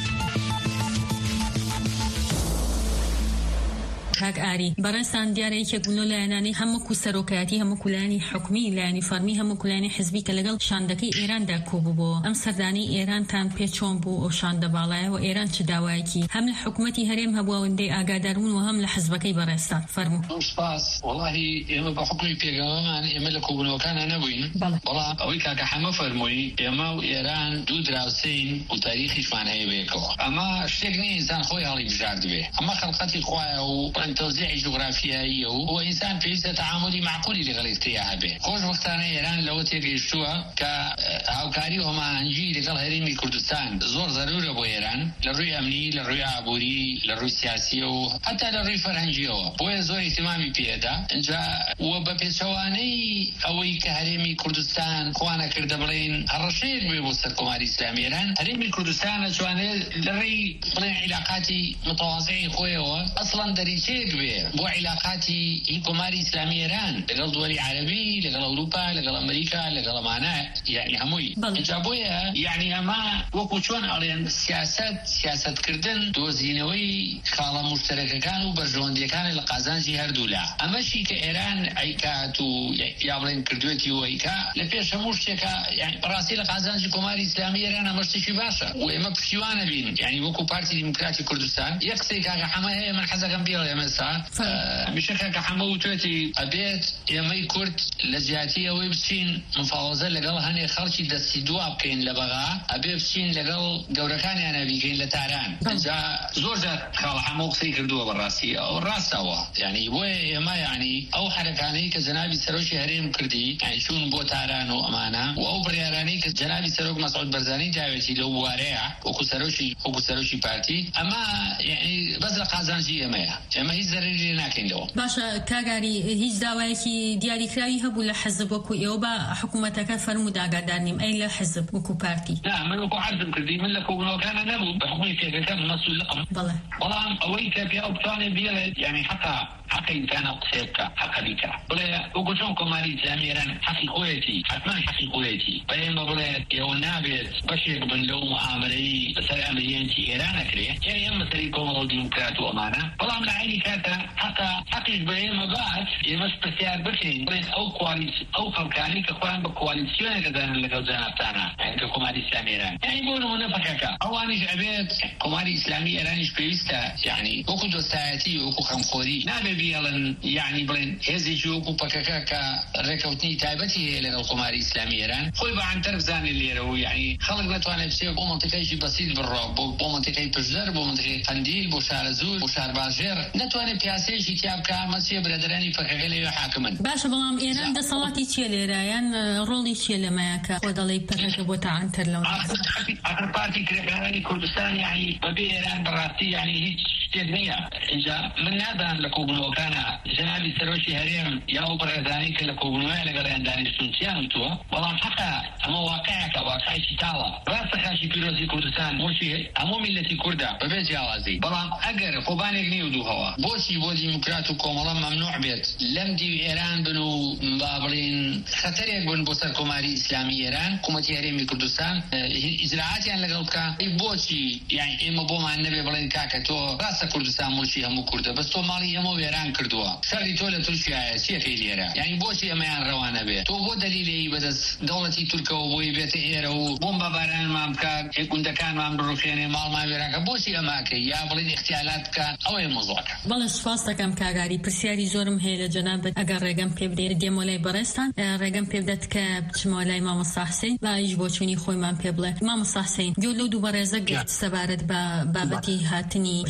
کاک ئاری بەڕێستان دیارە یەکێک بوونەوە لایەنانی هەموو سەرۆکایەتی هەموو کولانی حکومی لایەنی فەرمی هەموو کولانی حزبی کە لەگەڵ شاندەکەی ئێراندا کۆبووبەوە. ئەم سەردانی ئێرانتان پێ چۆن بوو ئەو شاندە باڵایەوە ئێران چ داوایەکی هەم لە حکوومەتی هەرێم هەبووەوەندەی ئاگاداربوون و هەم لە حزبەکەی بەڕێستان فەرموو. سپاس وڵاهی ئێمە بە حکمی پێگەوەمان ئێمە لە کۆبوونەوەکانە نەبووین بەڵام ئەوەی کاکە حەمە فەرمووی ئێمە و ئێران دوو دراوسەین و تاریخیشمان هەیە بەیەکەوە. ئەمە شتێک نیە ئینسان خۆی هەڵی بژاردبێ ئەمە خەڵقەتی خوایە و تەوزیعی جغرافیایی و ئینسان پێویستە تەعاملی معقولی لەگەڵ یەکتریا هەبێ. خۆشبەختانە ئێران لەوە تێگەیشتووە کە هاوکاری و هەماهەنگی لەگەڵ هەرێمی کوردستان زۆر زەرورە بۆ ئێران لە ڕووی ئەمنی لە ڕووی ئابووری لە ڕووی سیاسی و هەتا لە ڕووی فەرهەنگیەوە بۆیە زۆر ئیحتیمامی پێدا اینجا وە بە پێچەوانەی ئەوەی کە هەرێمی کوردستان خوانە کردە بڵێن هەڕەشەیەک بێ بۆ سەر کۆماری ئیسلامی ئێران هەرێمی کوردستان ئەتوانێت لە ڕێی بڵێن عیلاقاتی متەوازی خۆیەوە ئەسڵەن دەریچەیەک بێ بۆ علاقاتی کۆماری ئیسلامی ئێران لەگەڵ دووەری عەرەبی لەگەڵ ئەوروپا لەگەڵ ئەمریکا لەگەڵ ئەمانە یعنی هەمووی اینجا بۆیە یعنی ئەمە وەکو چۆن ئەڵێن سیاست سیاستکردن دۆزینەوەی خاڵە مشتەرەکەکان و بەرژەوەندیەکان لە قازانجی هەردوولا ئەمەشی کە ئێران ئەیکات و یا بڵێن کردوێتی و ئەیکا لە پێش هەموو شتێکە یعنی بەڕاستی لە قازانجی کۆماری ئیسلامی ئێران ئەمە شتێکی باشە و ئێمە پشتیوانە بین یعنی وەکو پارتی دیموکراتی کوردستان یەک قسەی کاکە حەمە هەیە من حەزەکەم بێڵێ ئێمەستا میشەکە کە حەمە وتوێتی ئەبێت ئێمەی کورد لە جیاتی ئەوەی بچین مفاوەزە لەگەڵ هەنێ خەڵکی دەستی دوا بکەین لە بەغا ئەبێ بچین لەگەڵ گەورەکانیانە بیکەین لە تاران اینجا زۆر جار خاڵ حەمە قسەی کردووە بەڕاستی ئەو ڕاستەوە یعنی بۆیە ئێمە یعنی ئەو حرەکانەی کە جەنابی سەرۆکی هەرێم کردی یعنی چوون بۆ تاران و ئەمانە و ئەو بڕیارانەی کە جەنابی سەرۆک مەسعود بەرزانی داوێتی لەو بوارەیە وەکو سەرۆکی وەکو سەرۆکی پارتی ئەمە یعنی بەس لە قازانجی ئێمەیە ئێمە هیچ زەرری ناکەینەوە. باشە کاگاری هیچ داوایەکی دیاریکراوی هەبوو لە حزب وەکو ئێوە بە حکوومەتەکە فەرموود ئاگادار نیم ئەی لە حزب وەکو پارتی نا من وەکو عەرزم کردی من لە کۆبوونەوەکانە نەبوو بە حکومی پێگەکەم مەسئول لەقم بەڵام ئەوەی کە پێ بتوانێت بێڵێت یعنی حەقا حەقی ئینسانە قسێ بکە حەقە بیکە بڵێ وەکو چۆن کۆماری ئیسلامی ئێران حەقی خۆیەتی حتمەن حەقی خۆیەتی بە ئێمە بڵێت ئێوە نابێت بەشێک بن لەو معاملەی بەسەر ئەمریەنتی ئێران ئەکرێت یعنی ئەم مەسەلەی کۆمەڵ دیموکرات و ئەمانە بەڵام لە عینی کاتە حەقا حەقیش بە ئێمە بات ئێمەش پرسیار بکەین بڵێن ئەو کوالیت ئەو خەڵکانی کە خۆیان بە کوالیسیۆنێک دەدەن لەگەڵ جەنابتانە یعنی کە کۆماری ئیسلامی ئێران یعنی بۆ نمونە پەکەکە ئەوانیش ئەبێت کۆماری ئیسلامی ئێرانیش پێویستە یعنی وەکو دۆستایەتی وەکو خەمخۆری نابێ بێڵن یعنی بڵێن هێزێکی وەکو پەکەکە کە ڕێکەوتنی تایبەتی هەیە لەگەڵ کۆماری ئیسلامی ئێران خۆی بەعامتر بزانێت لێرە و یعنی خەڵک ناتوانێت بچێت بۆ مەنتیقەیەکی بەسیط بڕۆ بۆ مەنتیقەی پشدەر بۆ مەنتیقەی قەندیل بۆ شارە زوور بۆ شار باژێر ناتوانێت پیاسەیەکی تیا بکە مەچێ برادەرانی پەکەکە لەوێ حاکمن. باشە بەڵام ئێران دەسەڵاتی چیە لێرایان ڕۆڵی چیە لەمایەکە خۆ دەڵێ پەکەکە بۆ تەعانتر لەو ئەگەر پارتی کرێکارانی کوردستان یعنی بەبێ ئێران بەڕاستی یعنی هیچ شتێک نییە اینجا من نازانم لە کۆبوونەوەکانە جەنابی سەرۆکی هەرێم یا ئەو بەڕێزانی کە لە کۆبوونەوەیە لەگەڵیان دانیشتوون چیان وتووە بەڵام حەقا ئەمە واقعەکە واقعێکی تاڵە ڕاستە خاشی پیرۆزی کوردستان بۆچی هەموو میلەتی کوردە بەبێ جیاوازی بەڵام ئەگەر خۆبانێک نیە و دووهەوە بۆچی بۆ دیموکرات و کۆمەڵە مەمنوع بێت لەم دیو ئێران بن و با بڵین خەتەرێک بن بۆ سەر کۆماری ئیسلامی ئێران حکوومەتی هەرێمی کوردستان ئیجراعاتیان لەگەڵ بکە بۆچی یعنی ئێمە بۆمان نەبێ بڵێن کاکە تۆ ڕاستە کوردستان مڵکی هەموو کوردە بەس تۆ ماڵی ئێمە وێران کردووە شەڕی تۆ لە تورکیایە چیەکەی لێرە یعنی بۆچی ئەمەیان ڕەوانە بێت تۆ بۆ دەلیلی بەدەست دەوڵەتی تورکەوە بۆی بێتە ئێرە و بۆمبە بارانمان بکە گوندەکانمان بڕوخێنێ ماڵمان وێراکە بۆچی ئەماکەی یا بڵێن اختیالات بکە ئەوەیە مۆزوعەکە. بەڵێ سوپاس دەکەم کاگاری پرسیاری زۆرم هەیە لە جەنابەت ئەگەر ڕێگەم پێ بدەیت دێمۆلای بەڕێستان ڕێگەم پێ بدەت کە بچمەوە لای مامۆستا حوسێن با ئیش بۆ چوونی خۆیمان پێ بڵێ مامۆستا حوسێن گوێ لەو دوو بەڕێزە گرت سەبارەت بە بابەتی هاتنی شاندە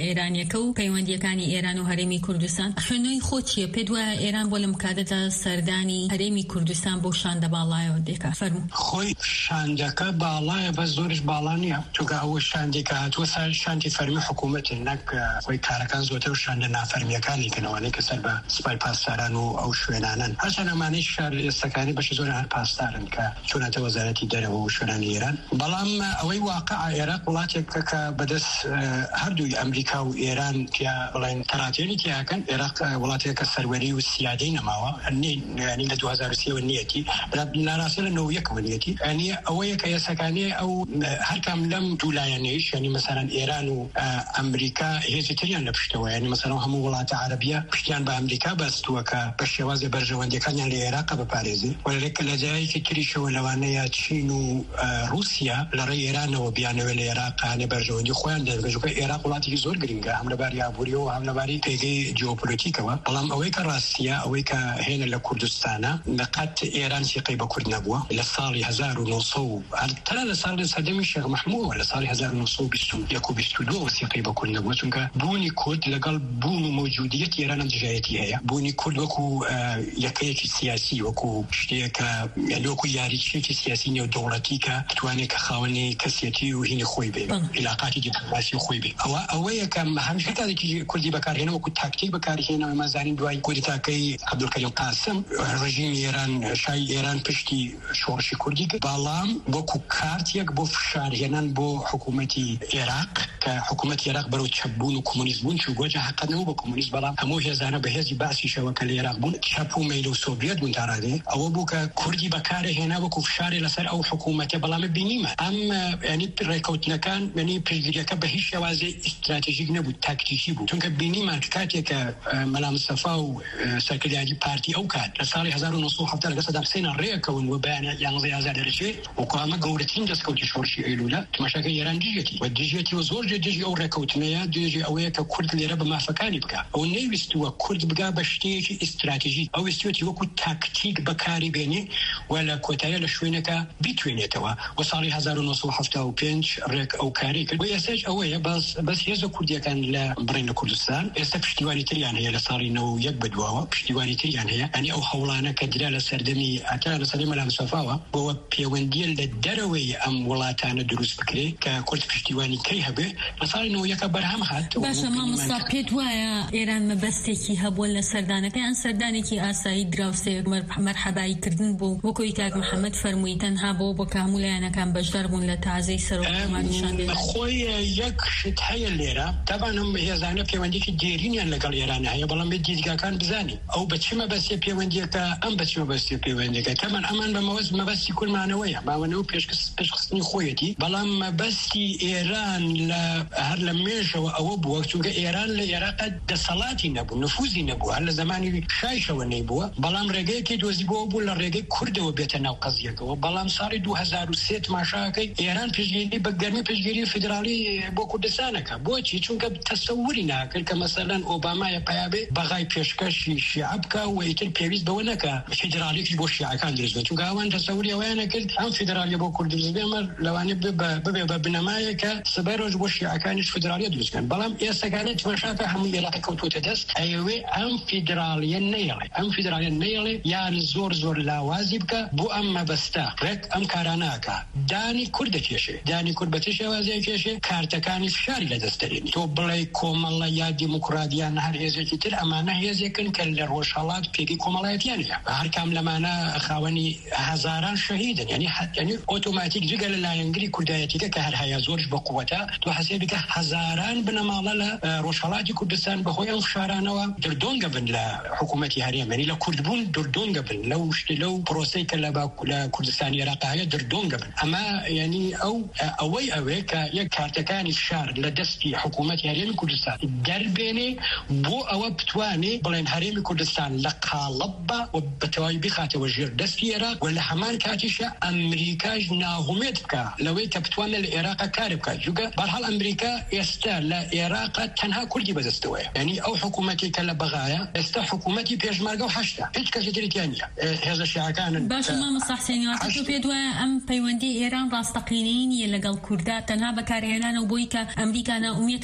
ئێرانیەکە و پەیوەندیەکانی ئێران و هەرێمی کوردستان خوێنەوەی خۆچیە پێ دوایە ئێران بۆ لەم کاتەدا سەردانی هەرێمی کوردستان بۆ شاندە باڵایەوە دێکا فەرموو. خۆی شاندەکە باڵایە بەس زۆرش باڵا نییە چونکە ئەوە شاندێکە هاتووە سەر شاندی فەرمی حکوومەت نەک خۆی کارەکان زۆرتر شاندە نافەرمیەکانی کردنەوەی کە سەر بە سوپای پاسداران و ئەو شوێنانن هەرچەند ئەمانەی شار ئێستەکانی بەشی زۆر هەر پاسدارن کە چۆنەتە وەزارەتی دەرەوە و شوێنانی ئێران بەڵام ئەوەی واقع عێراق وڵاتێکە کە بەدەست هەردووی ئەمریکا و ئێران تیا بڵێن تەراتێنی تیاکەن عێراق وڵاتێکە سەروەری و سیادەی نەماوە ینی لە دوو هەزار و سێ نیەتی ناڕاستە لە نەوە یەکەوە نیەتی ئەنی ئەوەیە کە ئێسەکانی ئەو هەرکام لەم دوولایەنەیش ینی مەسەرەن ئێران و ئەمریکا هێزی تریان لە پشتەوە ینی مەسەرەن هەموو وڵاتە عەرەبیە پشتیان بە ئەمریکا بەستووە کە بە شێوازی بەرژەوەندەکانیان لە عێراق بپارێزی وەرێکە لە جایەکی تریشەوە لەوانەیە چین و رووسیا لە ڕێی ئێرانەوە بیانەوە لە عێراقانە بەرژەوەندی خۆیان دەربێژوکە عێراق وڵاتێکی زۆر گرنگە هەم لەباری ئابووریەوە هەم لەباری پێگەی جیۆپۆلیتیکەوە بەڵام ئەوەی کە ڕاستیە ئەوەی کە هێنە لە کوردستانە نەقەت ئێران سیقەی بە کورد نەبووە لە ساڵی هەزار و نۆ سەد تەنها لە ساڵی سەدەمی شێخ مەحموودەوە لە ساڵی هەزار و نۆ سەد و بیست و یەک و بیست و دوو وەسیقەی بە کورد نەبووە چونکە بوونی کورد لەگەڵ بوون و موجودیەتی ئێران دژایەتی هەیە بوونی کورد وەکو یەکەیەکی سیاسی وەکو شتێکە وەکو یاریچێکی سیاسی نێودەوڵەتی کە بتوانێت کە خاوەنی کەسێتی و هینی خۆی بێ علاقاتی دیپلۆماسی خۆی بێ ئەوە ئەوەیە کە هەمیشە کاتێکی کوردی بەکارهێنە وەکو تاکتیک بەکارهێنەوە مازانین دوای کودتاکەی عەبدولکەریم قاسم ڕژیمی ئێران شای ئێران پشتی شۆڕشی کوردی کرد بەڵام وەکو کارتێک بۆ فشارهێنان بۆ حکوومەتی عێراق کە حکوومەت عێراق بەرەو چەپبوون و کۆمونیست بوون چوو گۆجە حەقەنەوە بە کۆمونیست بەڵام هەموو هێزانە بە هێزی باسیشەوە کە لە عێراق بوون چەپ و مەیل و سۆڤیەت بوون تا ڕادێ ئەوە بوو کە کوردی بەکارهێنا وەکو فشارێ لەسەر ئەو حکوومەتە بەڵام بینیمە ئەم ینی ڕێکەوتنەکان ینی پێشگیریەکە بە هیچ شێوازێ ئیستراتیژیک نەبوو تاکتیکی بوو چونکە بینیمان کاتێکە مەلا مستەفا و سەرکردایەتی پارتی ئەو کات لە ساڵی هەزار و نۆ سەد و هەفتاد لەگەڵ سەدام حوسێن ڕێکەون و بەیانە یانزەی ئازاد دەرەچێ وەکو ئەمە گەورەترین دەستکەوتی شۆڕشی ئەیلوولە تماشاکەی ئێران دژێتی و دژێتی و زۆر دژی ئەو ڕێکەوتنەیە دژی ئەوەیە کە کورد لێرە بە مافەکانی بکە ئەو نەیویستووە کورد بگا بە شتێکی ئیستراتیژی ئەو ویستوەتی وەکو تاکتیک بەکاری بێنێ و لە کۆتاییە لە شوێنەکە بیتوێنێتەوە و ساڵی هەزار و نۆ سەد و هەفتاد و پێنج ڕێک ئەو کاری کرد و ئێستاش ئەوەیە بەس بەس هێزە کوردیەکان لە بڕین لە کوردستان ئێستا پشتیوانی تریان هەیە لە ساڵی نەوە و یەک بەدواوە پشتیوانی تریان هەیە ئەنی ئەو هەوڵانە کە درا لە سەردەمی ئاتا لە سەردەمی مەلا مستەفاوە بۆوە پەیوەندیە لە دەرەوەی ئەم وڵاتانە دروست بکرێ کە کورد پشتیوانی کەی هەبێ لە ساڵی نەوە یەکە بەرهەم هات باشە مامۆستا پێت وایە ئێران مەبەستێکی هەبووە لە سەردانەکە یان سەردانێکی ئاسایی دراوسێک مەرحەباییکردن بوو وەکوی کاک محەممەد فەرمووی تەنها بۆ بە کامولایەنەکان بەشدار بوون لە تازەی سەرۆکمانیشان خۆی یەک شت هەیە لێرە تابانم هێزانە پەیوەندێکی دێرینیان لەگەڵ ئێرانە هەیە بەڵام بێ دیدگاکان بزانی ئەو بەچی مەبەستی پەیوەندیەکە ئەم بەچی مەبەستی پەیوەندەکە تەمان ئەمان بە مەوەز مەبەستی کورمانەوەیە ماوەنەوە پێشخستنی خۆیەتی بەڵام مەبەستی ئێران لە هەر لە مێژەوە ئەوە بووە چونکە ئێران لە عێراق دەسەڵاتی نەبوو نفوزی نەبوو هەر لە زمانی شایشەوە نەیبووە بەڵام ڕێگەیەکی دۆزیبەوە بوو لە ڕێگەی کوردەوە بێتە ناو قەزیەکەوە بەڵام ساڵی دوو هەزار و سێ تماشاکەی ئێران پێشگیری بە گەرمی پێشگیری فدرالی بۆ کوردستانەکە بۆچی چونکە تەسەووری ناکرد کە مەسەلەن ئۆبامایە پەیابێ بەغای پێشکەشی شیعە بکە و ئیتر پێویست بەوە نەکە فدرالیەکی بۆ شیعەکان دروست بێت چونکە ئەوان تەسەووری ئەویان نەکرد ئەم فدرالیە بۆ کورد دروست بێمە لەوانێ ببێ بە بنەمایە کە سبەی ڕۆژ بۆ شیعەکانیش فدرالیە دروستکەن بەڵام ئێستاکانە تماشاکە هەموو عێراقی کەوتوتە دەست ئەیەوێ ئەم فدرالیە نەیەڵێ ئەم فدرالیە نەیەڵێ یان زۆر زۆر لاوازی بکە بۆ ئەم مەبەستە ڕێک ئەم کاراناکە دانی کورد دەکێشێ دانی کورد بە چ شێوازەیە کێشێ کارتەکانی فشاری لە دەستەرێنی تۆ بڵێ کۆمەڵە یا دیموکراتیان هەر هێزێکی تر ئەمانە هێزێکن کە لە ڕۆژهەڵات پێگەی کۆمەڵایەتیان هەیە هەر کام لەمانە خاوەنی هەزاران شەهیدن یعنی یعنی ئۆتۆماتیک جگە لە لایەنگری کوردایەتیکە کە هەر هەیە زۆرش بە قووەتە تۆ حەسێ بکە هەزاران بنەماڵە لە ڕۆژهەڵاتی کوردستان بەهۆی ئەم فشارانەوە دردۆنگە بن لە حکوومەتی هەرێمەنی لە کوردبوون دردۆنگە بن لەو شتی لەو پرۆسەی کە لە کوردستانی عێراق هەیە دردۆنگە بن ئەمە یعنی ئەو ئەوەی ئەوەیە کە یەک کارتەکانی فشار لە دەستی حکوومەتی هەرێمی کوردستان دەربێنێ بۆ ئەوە بتوانێ بڵێن هەرێمی کوردستان لە قاڵب بە و بەتەواوی بخاتەوە ژێر دەستی عێراق و لە هەمان کاتیشە ئەمریکاش ناهومێت بکە لەوەی کە بتوانێت لە عێراق کار بکات جوگە بەرحاڵ ئەمریکا ئێستا لە عێراق تەنها کوردی بەدەستەوەیە یعنی ئەو حکوومەتی کە لە بەغایە ئێستا حکوومەتی پێشمەرگە و هەشتا هیچ کەسی تریان نییە هێزە شیعەکانن باشە مامۆستا حوسێنیەوە تۆ پێت وایە ئەم پەیوەندی ئێران ڕاستەقینەی نییە لەگەڵ کووردا تەنها بەکارهێنانەوە بۆی کە ئەمریکا ناومێت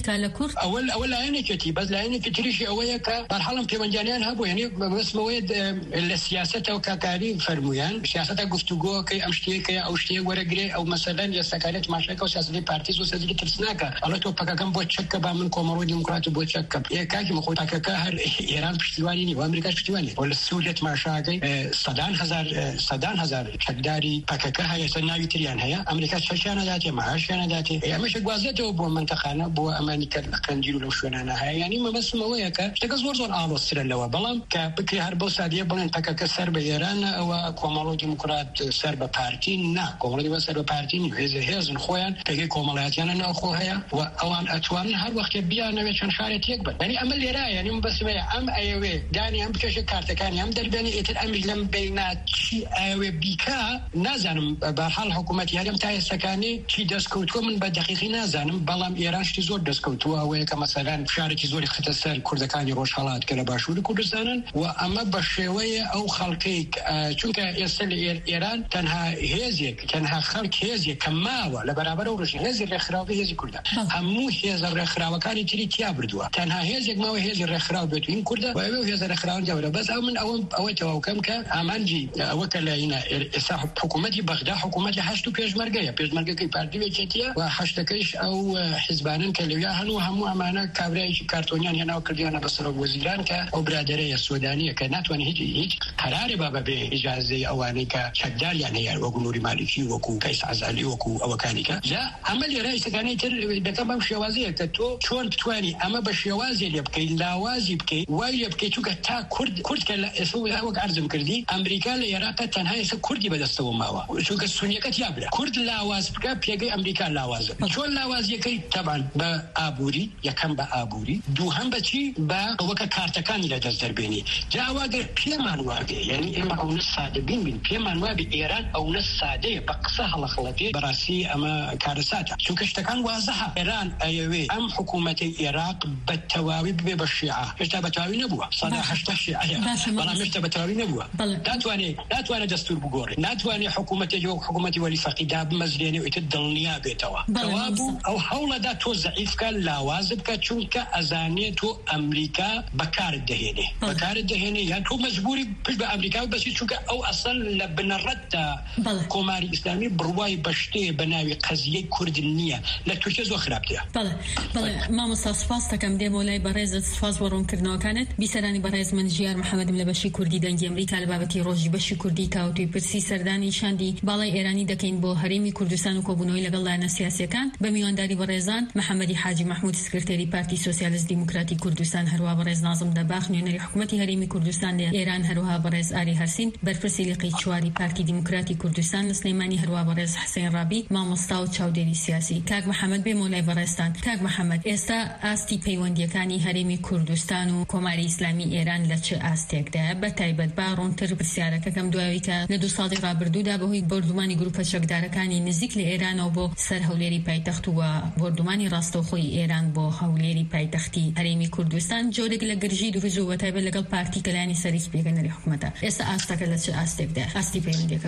کا لە کورد ئەول ئەوە لایەنێکێتی بەس لایەنێکی تریشی ئەوەیە کە بەرحەڵم پەیوەندیانیان هەبوو یعنی بەسمەوەی لە سیاسەتەوە کاکاری فەرمویان سیاسەتە گفتوگۆکەی ئەم شتێکەیە ئەو شتێک وەرەگرێ ئەو مەسەلەن ئێستاکارێت ماشەکە و سیاسەتی پارتی و سەرجی ترسناکە ئەڵە تۆ پەکەکەم بۆ چەککە با من کۆمەڵۆی دیموکرات بۆ چەککە یەکاکی مخۆ تاکەکە هەر ئێران پشتیوانی نی و ئەمریکاش پشتیوانی و لە سوورێت ماشاکەی سەدان هەزار سەدان هەزار چەکداری پەکەکە هەیە سەر ناوی تریان هەیە ئەمریکا چەکیانە داتێ مەهاشیانە داتێ ئەمەش گوازێتەوە بۆ منتەقانە بۆ ئەمانی کە قەنجیر و لەو شوێنانە هەیە یعنی مەبەستمەوەیە کە شتەکە زۆر زۆر ئاڵۆزترە لەوە بەڵام کە بکرێ هەر بۆ سادیە بڵێن پەکەکە سەر بە ئێرانە ئەوە کۆمەڵۆ دیموکرات سەر بە پارتی نا کۆمەڵی بە سەر بە پارتی نی هێز هێزن خۆیان پێگەی کۆمەڵایەتیانە ناوخۆ هەیە و ئەوان ئەتوانن هەر وەختێ بیانەوێت چەند شارێت یەک بن یعنی ئەمە لێرایە یعنی مەبەستمەیە ئەم ئەیەوێ دانی ئەم بکەشە کارتەکانی ئەم دەربێنێ ئێتر ئەمری لەم بینە چی ئەوێ بیکا نازانم بەرحاڵ حکوومەتی هەرم تا ئێستەکانی چی دەستکەوتووە من بە دقیقی نازانم بەڵام ئێران شتی زۆر دەستکەوتووە ئەوەیە کە مەسەلەن شارێکی زۆری خەتە سەر کوردەکانی ڕۆژهەڵات کە لە باشووری کوردستانن و ئەمە بە شێوەیە ئەو خەڵکەی چونکە ئێستا لە ئێران تەنها هێزێک تەنها خەڵک هێزێک کە ماوە لە بەرابەر ئەو ڕژنی هێزی ڕێکخراوەکەی هێزی کوردە هەموو هێزە ڕێکخراوەکانی تری تیا بردووە تەنها هێزێک ماوە هێزی ڕێکخراو بێت و این کوردە و ئەوێ هێزە ڕێکخراوەن جەورە بەس ئەو من ئەوە ئەوەی تەواوکەم کە ئامانجی ئەوە کە لە ئێستا حکوومەتی بەغدا حکوومەتی هەشت و پێشمەرگەیە پێشمەرگەکەی پارتیوێکێتیە و هەشتەکەیش ئەو حیزبانن کە لەویا هەن و هەموو ئەمانە کابرایکی کارتۆنیان هێناوە کردیانە بەسەر وەزیران کە ئەو برادەرەیە سودانیە کە ناتوانێت هیچ هیچ قەرارێ با بەبێ ئیجازەی ئەوانەی کە چەکداریان هەیە وەکو نووری مالیکی وەکو کەیس عەزالی وەکو ئەوەکانی کە جا ئەمە لێرە ئێستەکانی تر دەکەم بەم شێوازەیە کە تۆ چۆن بتوانی ئەمە بە شێوازێ لێ بکەیت لاوازی بکەیت وای لێ بکەیت چونکە تا کورد کورد کە لە ئێستا وەک عەرزم کردی ئەمریکا لە عێراقا تەنها ئێستا کوردی بەدەستەوە ماوە چونکە سونیەکەت یابرا کورد لاواز بکە پێگەی ئەمریکا لاوازە چۆن لاوازیەکەی تەبان بە ئابووری یەکەم بە ئابووری دووهەم بەچی بە ئەوەکە کارتەکانی لە دەست دەربێنی جاواگەر پێمان وابێ یعنی ئێمە ئەو سادە بین بین پێمان وابێ ئێران ئەو نە سادەیە بە قسە هەڵەخڵەتێ بەڕاستی ئەمە کارەساتە چونکە شتەکان وازەها ئێران ئەیەوێ ئەم حکوومەتی عێراق بە تەواوی ببێ بە شیعە هێشتا بە تەواوی نەبووە سەدا هەشتا شیعەیە بەڵام هێشتا بە تەواوی نەبووە ناتوانێت ناتوانێت دەستور بگۆڕێت ناتوانێت حکوومەتێک وەک حکوومەتی وەلی فەقیدا بمەزرێنێ و ئیتر دڵنیا بێتەوە تەوابوو ئەو هەوڵەدا تۆ زەعیف بکە لاواز بکە چونکە ئەزانێت تۆ ئەمریکا بەکارت دەهێنێ بەکارت دەهێنێ یان تۆ مەجبوری پشت بە ئەمریکا بەسی چونکە ئەو ئەسڵ لە بنەڕەتدا کۆماری ئیسلامی بڕوای بە شتێ بە ناوی قەزیەی کورد نییە لە تورکیا زۆر خراپترە. بەڵێ بەڵێ مامۆستا سوپاس دەکەم دێ بۆ لای بەڕێزت سوپاس بۆ ڕوونکردنەوەکانت بیسەرانی بەڕێز من ژیار محەممەدم لە بەشی کوردی دەنگی ئەمریکا لە بابەتی ڕۆژی بەشی کوردی کاوتوی پرسی سەردانی شاندی باڵای ئێرانی دەکەین بۆ هەرێمی کوردستان و کۆبوونەوەی لەگەڵ لایەنە سیاسیەکان بە میوانداری بەڕێزان محەممەدی حاجی محمود سکرتێری پارتی سۆسیالیست دیموکراتی کوردستان هەروەها بەڕێز نازم دەباخ نوێنەری حکوومەتی هەرێمی کوردستان لە ئێران هەروەها بەڕێز ئاری هەرسین بەرپرسی لقی چواری پارتی دیموکراتی کوردستان لە سلەیمانی هەروەها بەڕێز حسین ڕابی مامۆستا و چاودێری سیاسی کاک محەممەد بێ مۆلای بەڕێستان کاک محەممەد ئێستا ئاستی پەیوەندیەکانی هەرێمی کوردستان و کۆماری ئیسلامی ئێران لە چه ئاستێکدایە بە تایبەت با ڕوونتر پرسیارەکەکەم دوایی کە لە دوو ساڵی ڕابردوودا بەهۆی بردومانی گروپە چەکدارەکانی نزیک لە ئێرانەوە بۆ سەر هەولێری پایتەخت و بردومانی ڕاستەوخۆی ئێران بۆ هەولێری پایتەختی هەرێمی کوردستان جۆرێک لە گرژی دروزوو بە تایبەت لەگەڵ پارتی کەلانی سەرکی پێگەنەری حکوومەتە ئێستا ئاستەکە لە چه ئاستێکدا ئاستی پەیوەندیەکە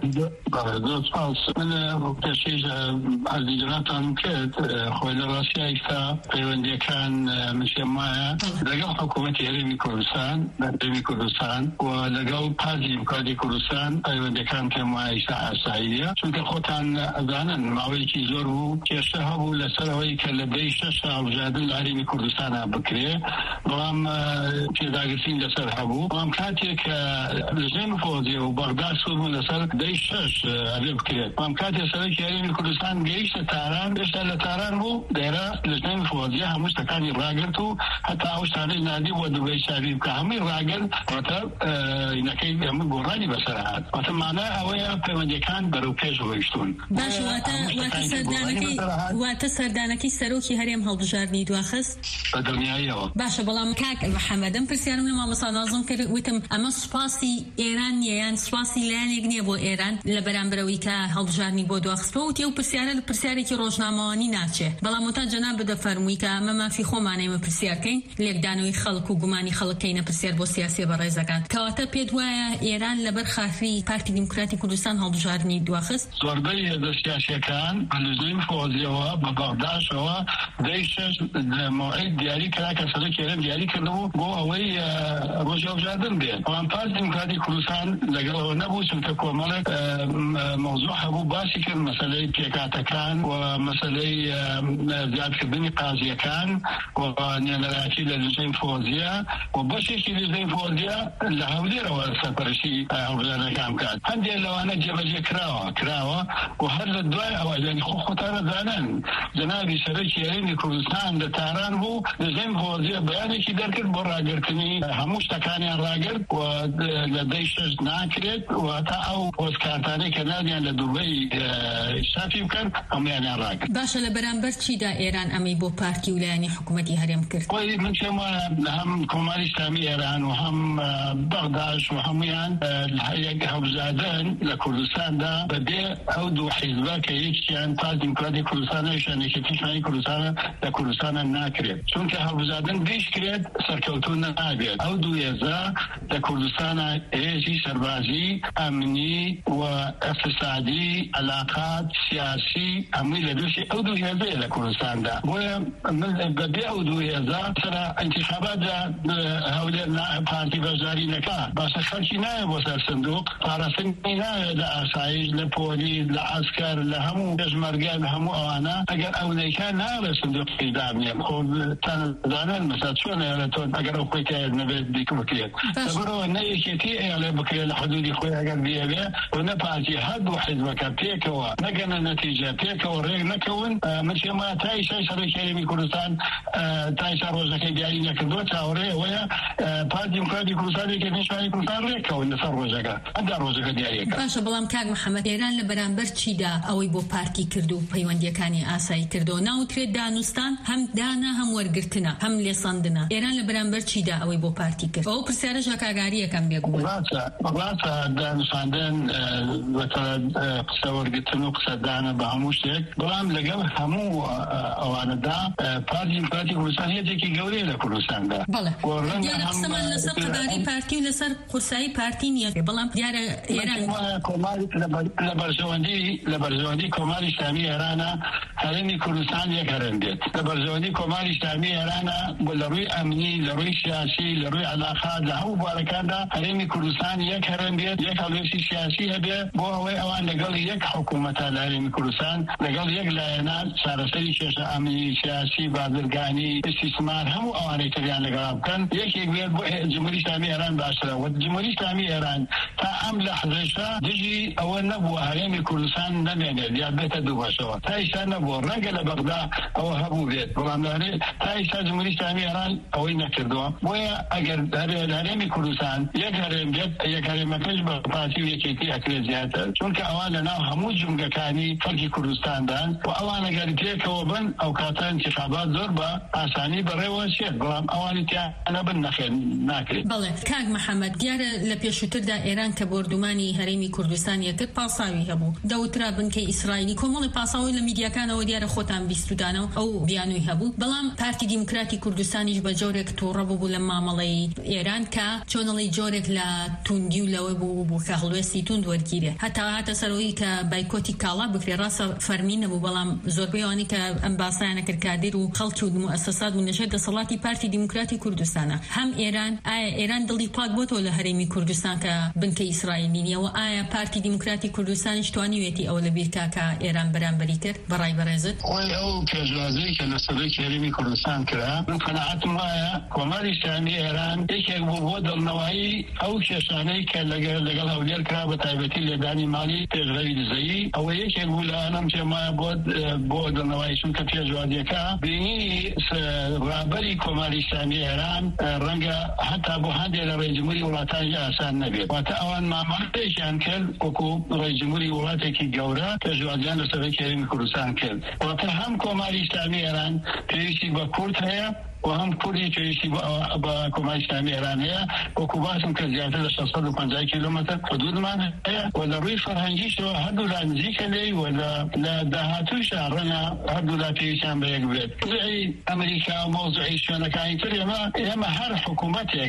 ئازیجراتان کرد خۆی لە ڕاستیایستا پەیوەندیەکان مشێ وایە لەگەڵ حکوومەتی هەرێمی کوردستان هەرێمی کوردستان و لەگەڵ پارتی دیموکراتی کوردستان پەیوەندیەکان پێم وایە ئێستا ئاساییە چونکە خۆتان ئەزانن ماوەیەکی زۆر بوو کێشە هەبوو لەسەرەوەی کە لە دەی شەش هەڵبژاردن لە هەرێمی کوردستانە بکرێ بەڵام پێداگرتنی لەسەر هەبوو بەڵام کاتێک لەژنەی نفۆزیە و بەغداد سوبوون لەسەر دەی شەش ئەبێ بکرێت بەڵام کاتێک سەرەکی هەرێمی کوردستان گەیشتە تاران هێشتا لە تاران بوو دێرە لەژنەی نفۆزیە هەموو شتەکانی ڕاگرت و هەتا ئەو شتانەی نادی بۆ دوبەی شاری بکە هەمووی ڕاگرت واتە ئینەکەی هەموو گۆڕانی بەسەر هات واتە مانای ئەوەیە پەیوەندیەکان بەرەو پێش ڕۆیشتون. باش واتە واتە سەردانەکەی واتە سەردانەکەی سەرۆکی هەرێم هەڵبژاردنی دواخست بە دڵنیاییەوە. باشە بەڵام کاک محەممەدم پرسیارم لە مامۆستا نازم کرد وتم ئەمە سوپاسی ئێران نییە یان سوپاسی لایەنێک نییە بۆ ئێران لە بەرامبەرەوەی کە هەڵبژاردنی بۆ دواخستەوە وتی ئەو پرسیارە لە پرسیارێکی ڕۆژنامەوانی ناچێ بەڵام وتا جەناب بدەفەرمووی کە ئەمە مافی خۆمانەیەمە پرسیارکەین لێکدانەوەی خەڵک و گومانی خەڵکەینە پرسیار بۆ سیاسی بەڕێزەکان کەواتە پێت وایە ئێران لەبەر خافی پارتی دیموکراتی کوردستان هەڵبژاردنی دواخست. زۆربەی هێزە سیاسیەکان لەژنەی نفۆزیەوە بە بەغداشەوە دەیشەش موعد دیاری کرا کە سەرۆکیێران دیاری کردبوو بۆ ئەوەی ڕۆژهەڵبژاردن بێت. ئەوان پارتی دیموکراتی کوردستان لەگەڵەوە نەبوو چونکە کۆمەڵێک مەوزوع هەبوو باسی کرد مەسەلەی پێکاتەکان و مەسەلەی زیادکردنی قازیەکان و نێنەراتی لە لژەی فۆزیە و بەشێکی لژەی فۆزیە لە هەولێرەوە سەرپەرشتی هەڵبژاردنەکان بکات. هەندێک لەوانە جێبەجێ کراوە کراوە و هەر لە دوای ئەوە لەنی خۆ خۆتانە زانن جەنابی سەرۆکی هەرێمی کوردستان لە تاران بوو لژەی فۆزیە بەیانێکی دەرکرد بۆ ڕاگررتنی هەموو شتەکانیان ڕاگرت و لە دەی شەش ناکرێت و تا ئەو پۆستکارتانەی کە نادیان لە دووبەی شافی بکەن هەمویانیان ڕاگرت. باشە لە بەرامبەر چیدا ئێران ئەمەی بۆ پارتی و لایەنی حکوومەتی هەرێم کرد؟ خۆی من پێم وایە هەم کۆماری ئیسلامی ئێران و هەم بەغداش و هەمویان یەک هەڵبژاردن لە کوردستاندا بەبێ ئەو دوو حیزبە کە یەکیان پارتی دیموکراتی کوردستان و یەکێکی پیشانی کوردستانە لە کوردستانە ناکرێت چونکە هەڵبژاردن بیش کرێت سەرکەوتوو نابێت. ئەو دوو هێزە لە کوردستانە هێزی سەربازی ئەمنی و اقتصادی علاقات سیاسی هەمووی لە دووشی ئەو دوو هێزەیە لە کوردستاندا. بۆیە بەبێ ئەو دوو هێزە سەرا انتخابات هەولێر پارتی بەشداری نەکا باشە خەڵکی نایە بۆ سەر سندوق پاراستنی نایە لە ئاسایش لە پۆلیس لە عەسکەر لە هەموو پێشمەرگە لە هەموو ئەوانە ئەگەر ئەو نەیکان ناڵێ سندوقی دابنێ خۆ تەنزانن مەسەڵ چۆنە لە تۆ ئەگەر ئەو خۆی تایە نەبێت بیکە بکرێت لەبەرەوە نەیەکێتی ئێڵێ بکرێت لە حدودی خۆی ئەگەر بێبێ و نە پارتی هەردوو حیزبەکە پێکەوە نەگەنە نەتیجە پێکەوە ڕێک نەکەون مچێمە تایشای سەرۆکی هەرێمی کوردستان تایشا ڕۆژەکەی دیاری نەکردووە چاوەڕێەوەیە پارتی دیموکراتی کوردستانێکی نیشانی کوردستان ڕێکەوە لەسەر ڕۆژەکە ئەدا ڕۆژەکە دیاریەکە. باشە بەڵام کاک محەممەد ئێران لە بەرامبەر چیدا ئەوەی بۆ پارتی کرد و پەیوەندیەکانی ئاسایی کردەوە ناوترێت دانوستان هەم دانا هەم وەرگرتنە هەم لێساندنە ئێران لە بەرامبەر چیدا ئەوەی بۆ پارتی کرد ئەو پرسیارەش کاگاریەکەم بێگوڵ ڕاستە دانوستاندن قسە وەرگرتن و قسەدانە بە هەموو شتێک بەڵام لەگەڵ هەموو ئەوانەدا پارتی دیموکراتی کوردستان هێزێکی گەورەیە لە کوردستاندا. بەڵێ دیارە قسەمان لەسەر قەداری پارتی و لەسەر قورسایی پارتی نییە بەڵام دیارە ئێران لە بەرژەوەندی لە بەرژەوەندی کۆماری ئیسلامی ئێرانە هەرێمی کوردستان یەک هەرێم بێت لە بەرژەوەندی کۆماری ئیسلامی ئێرانە لە ڕووی ئەمنی لە ڕووی سیاسی لە ڕووی علاقات لە هەموو بوارەکاندا هەرێمی کوردستان یەک هەرێم بێت یەک هەڵوێستی سیاسی هەبێ بۆ ئەوەی ئەوان لەگەڵ یەک حکوومەتە لە هەرێمی کوردستان لەگەڵ یەک لایەنە چارەسەری کێشە ئەمنی سیاسی بازرگانی استیسمار هەموو ئەوانەی تریان لەگەڵ بکەن یەکێک بێت بۆ جمهوری ئیسلامی ئێران باشترە و جمهوری ئیسلامی ئێران تا ئەم لەحظەیشە دژی ئەوە نەبووە هەرێمی کوردستان نەمێنێت یا بێتە دوو بەشەوە تا ئێستا نەبووە ڕەنگە لە بەغدا ئەوە هەبوو بێت بەڵام تا ئێستا جمهوری ئیسلامی ئێران ئەوەی نەکردووە. بۆیە ئەگەر هەرێمی کوردستان یەک هەرێم بێت یەک هەرێمەکەش بە پارتی و یەکێتی ئەکرێت زیاتر چونکە ئەوان لەناو هەموو جومگەکانی خەڵکی کوردستاندان و ئەوان ئەگەر پێکەوە بن ئەو کاتە انتخابات زۆر بە ئاسانی بەڕێوە چێت بەڵام ئەوانی تیانە بن نەخێن ناکرێت. بەڵێ کاک محەممەد دیارە لە پێشووتردا ئێران کە بردومانی هەرێمی کوردستان یەکرد پاساوی هەبوو دەوترا بنکەی ئیسرائیلی کۆمەڵی پاساوی لە میدیاکانەوە دیارە خۆتان بیستودانەوە ئەو بیانووی هەبوو بەڵام پارتی دیموکراتی کوردستانیش بە جۆرێک تووڕە بوو لە مامەڵەی ئێران کە چۆنەڵی جۆرێک لە توندی و لەوەی بوو بوو کە هەڵوێستی توند وەرگیرێ هەتا هاتە سەرەوەی کە بایکۆتی کاڵا بکرێ ڕاستە فەرمی نەبوو بەڵام زۆربەی ئەوانەی کە ئەم باسایانە کرد کادر و خەڵکی و موسسات و نەشر دەسەڵاتی پارتی دیموکراتی کوردستانە هەم ئێران ئایا ئێران دڵی پاک بۆتەوە لە هەرێمی کوردستان کە بنکەی ئیسرائیلی نیە و ئایا پارتی دیموکراتی کوردستانیش توانیوێتی ئەو لە بیرکاکە ئێران بەرامبەری کرد بەڕای بەڕێزت؟ ئەوەی ئەو پێشوازەی کە لە سەرۆکی هەرێمی کوردستان کرا من قەناعەتم وایە کۆماری ئیسلامی ئێران یەکێک بوو بۆ دڵنەوایی ئەو کێشانەی کە لەگەڵ هەولێر کرا بە تایبەتی لێدانی ماڵی پێشڕەوی دزەیی ئەوە یەکێک بوو لە ئەنەم پێم وایە بۆ دڵنەوایی چونکە پێشوازیەکە بینی ڕابەری کۆماری ئیسلامی ئێران ڕەنگە هەتا بۆ هەندێک لە ڕێجمهوری وڵاتانی ئاسان نەبێت واتە ئەوان مامەڵەیەکیان کرد وەکو ڕێجمهوری وڵاتێکی گەورە پێشوازیان لە سەرۆکی هەرێمی کوردستان کرد واتە هەم کۆماری ئیسلامی ئێران پێویستی بە کورد هەیە و هەم کوردی پێویستی بە کۆماری ئیسلامی ئێران هەیە وەکو باسم کە زیاتر لە شەشسەد و پەنجا کیلۆمەتر حدودمان هەیە و لە ڕووی فەرهەنگیشەوە هەردوو لا نزیکە لێی و لە داهاتوویشە ڕەنگە هەردوو لا پێویستیان بە یەک بێت. موضوعی ئەمریکا و موضوعی شوێنەکانی تر ئێمە ئێمە هەر حکوومەتێک هەر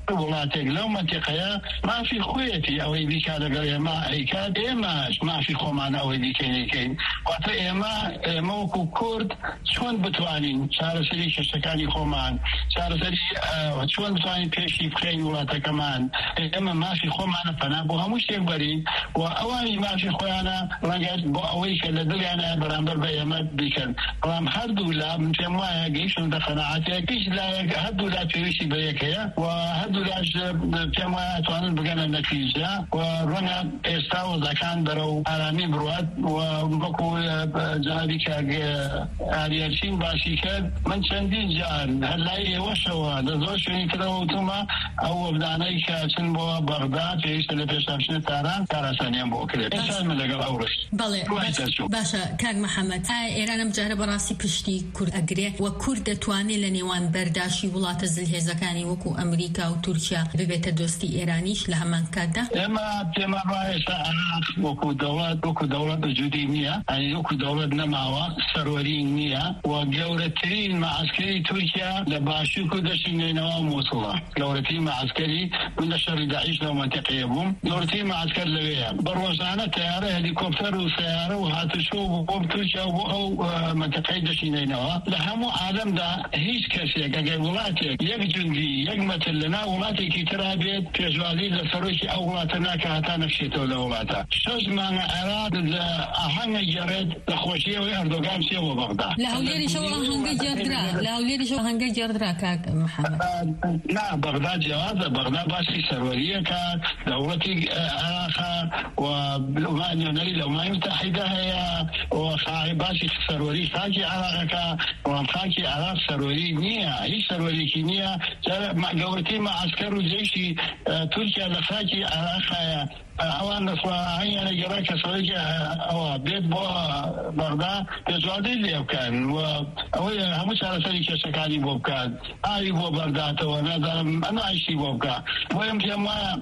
وڵاتێک لەو منتیقەیە مافی خۆیەتی ئەوەی دیکا لەگەڵ ئێمە ئەیکات ئێمەش مافی خۆمان ئەوەی دیکەینەکەین واتە ئێمە ئێمە وەکو کورد چۆن بتوانین چارەسەری کێشەکانی خۆمان چارەسەری چۆن بتوانین پێشی بخەین وڵاتەکەمان ئێمە مافی خۆمانە پەنا بۆ هەموو شتێک بەرین و ئەوانی مافی خۆیانە ڕەنگە بۆ ئەوەی کە لە دڵیانە بەرامبەر بە ئێمە بیکەن بەڵام هەردوو لا من پێم وایە گەیشتن بە قەناعەتێک هیچ لایەک هەردوو لا پێویستی بە یەکەیە و هەردوو لاش پێم وایە ئەتوانن بگەنە نەتیجە و ڕەنگە ئێستا وەزەکان بەرەو ئارامی بڕوات و وەکو جەنابی کاگە ئاریەرچین باسی کرد من چەندین جار هەر لای ئێوەشەوە لە زۆر شوێنی ترەوە وتومە ئەو وەفدانەی کە چن بۆ بەغداد پێویستە لە پێشتاچنە تاران کاراسانیان بۆ کرێت ئێستا من لەگەڵ ئەو ڕشت بەڵێ باشە کاک محەممەد ئایا ئێرانم جارە بەڕاستی پشتی کورد ئەگرێ و کورد دەتوانێت لە نێوان بەرداشی وڵاتە زلهێزەکانی وەکو ئەمریکا و تورکیا ببێتە دۆستی ئێرانیش لە هەمان کاتدا ئێمە پێمە ڕایستا عراق وەکو دەوڵەت وەکو دەوڵەت وجودی نییە ئەنی وەکو دەوڵەت نەماوە سەروەری نییە و گەورەترین مەعسکەری تورکیا لە باشوور و دەشتی نێنەوە موسڵە گەورەترین مەعسکەری من لە شەڕی داعیش لەو مەنتیقەیە بووم گەورەترین مەعسکەر لەوەیە بە ڕۆژانە تەیارە هەلیکۆپتەر و سیارە و هاتوچۆ بۆ تورکیا و بۆ ئەو مەنتیقەی دەشتی نێنەوە لە هەموو عالەمدا هیچ کەسێک ئەگەر وڵاتێک یەک جوندی یەک مەتر لەناو وڵاتێکی ترا بێت پێشوالی لە سەرۆکی ئەو وڵاتە ناکە هەتا نەخشێتەوە لە وڵاتە شەش مانگە عێراق لە ئاهەنگە گەڕێت لە خۆشیەوەی ئەردۆغان چێوە بەغدا لە هەولێریشەوە ئاهەنگە گێڕدرا لە هەولێریشەوە ئاهەنگە گێڕدرا کاک محەممەد نا بەغدا جیازە بەغدا باسی سەروەریەکە دەوڵەتی عێراقا و نوێنەری لە وڵاتی متحیدە هەیە و باسی سەروەری خاکی عێراقەکە بەڵام خاکی عێراق سەروەری نییە هیچ سەروەریکی نییە گەورەترین مەعسکەر و جێیشی تورکیا لە خاکی عێراقایە ئەوان دەسڵاهەیانە گەڕا کەسەوەیکی ئەوە بێت بۆ بەغدا پێشوادەی لێ بکەن و ئەوەی هەموو چارەسەری کێشەکانی بۆ بکات ئاوی بۆ بەرداتەوە نازانم ئەمە ئایشتی بۆ بکە بۆیم پێم وایە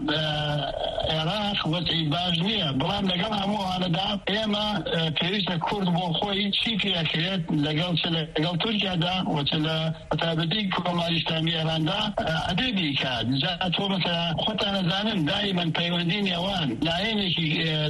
عێراق وەزعی باش نییە بەڵام لەگەڵ هەموو هەڵەدا ئێمە پێویستە کورد بۆ خۆی چی پێکرێت لەگەڵ لەگەڵ تورکیادا و لە تایبەتی کۆماری ئیسلامی ئێراندا ئەدەی بیکات جا تۆ مەسەلا خۆتان نەزانن دائیمەن پەیوەندی نێوان لایەنێکی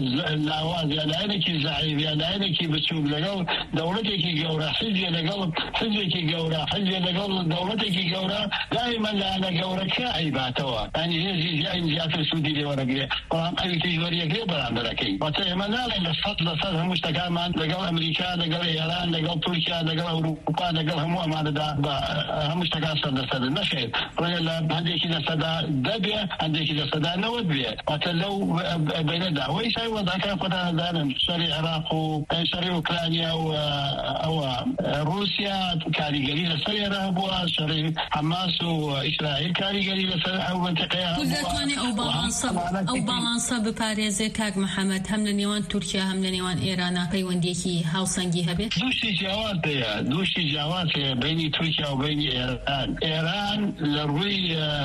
لاواز یا لایەنێکی زعیف یا لایەنێکی بچووک لەگەڵ دەوڵەتێکی گەورە حیزبێ لەگەڵ حیزبێکی گەورە حیزبێ لەگەڵ دەوڵەتێکی گەورە دائیمەن لایەنە گەورەکە ئەیباتەوە یعنی هێزی زیای زیاتر سوودی لێ وەرەگرێ بەڵام ئەوی تیژوەریەکەی بەرامبەرەکەی واتە ئێمە ناڵێن لە سەد لە سەد هەموو شتەکانمان لەگەڵ ئەمریکا لەگەڵ ئێران لەگەڵ تورکیا لەگەڵ ئەوروپا لەگەڵ هەموو ئەمانەدا هەموو شتەکان سەردەسەر نەخێت ڕێگە لە هەندێکی لەسەدا دەبێ هەندێکی لەسەدا نەوەت بێت واتە لەو بینەدا وەی سای وەزاکان خۆتان دانن شەڕی عێراق و شەڕی ئوکرانیا و ئەوە رووسیا کاریگەری لەسەر ئێران بووە شەڕی حەماس و ئیسرائیل کاریگەری لەسەر ئەو منتیقەیە دەتوانێت ئەو باڵانسە ئەو باڵانسە بپارێزێ کاک محەممەد هەم لە نێوان تورکیا هەم لە نێوان ئێرانە پەیوەندیەکی هاوسەنگی هەبێت دووشتی جیاواز هەیە دووشتی جیاواز هەیە بینی تورکیا و بینی ئێران ئێران لە ڕووی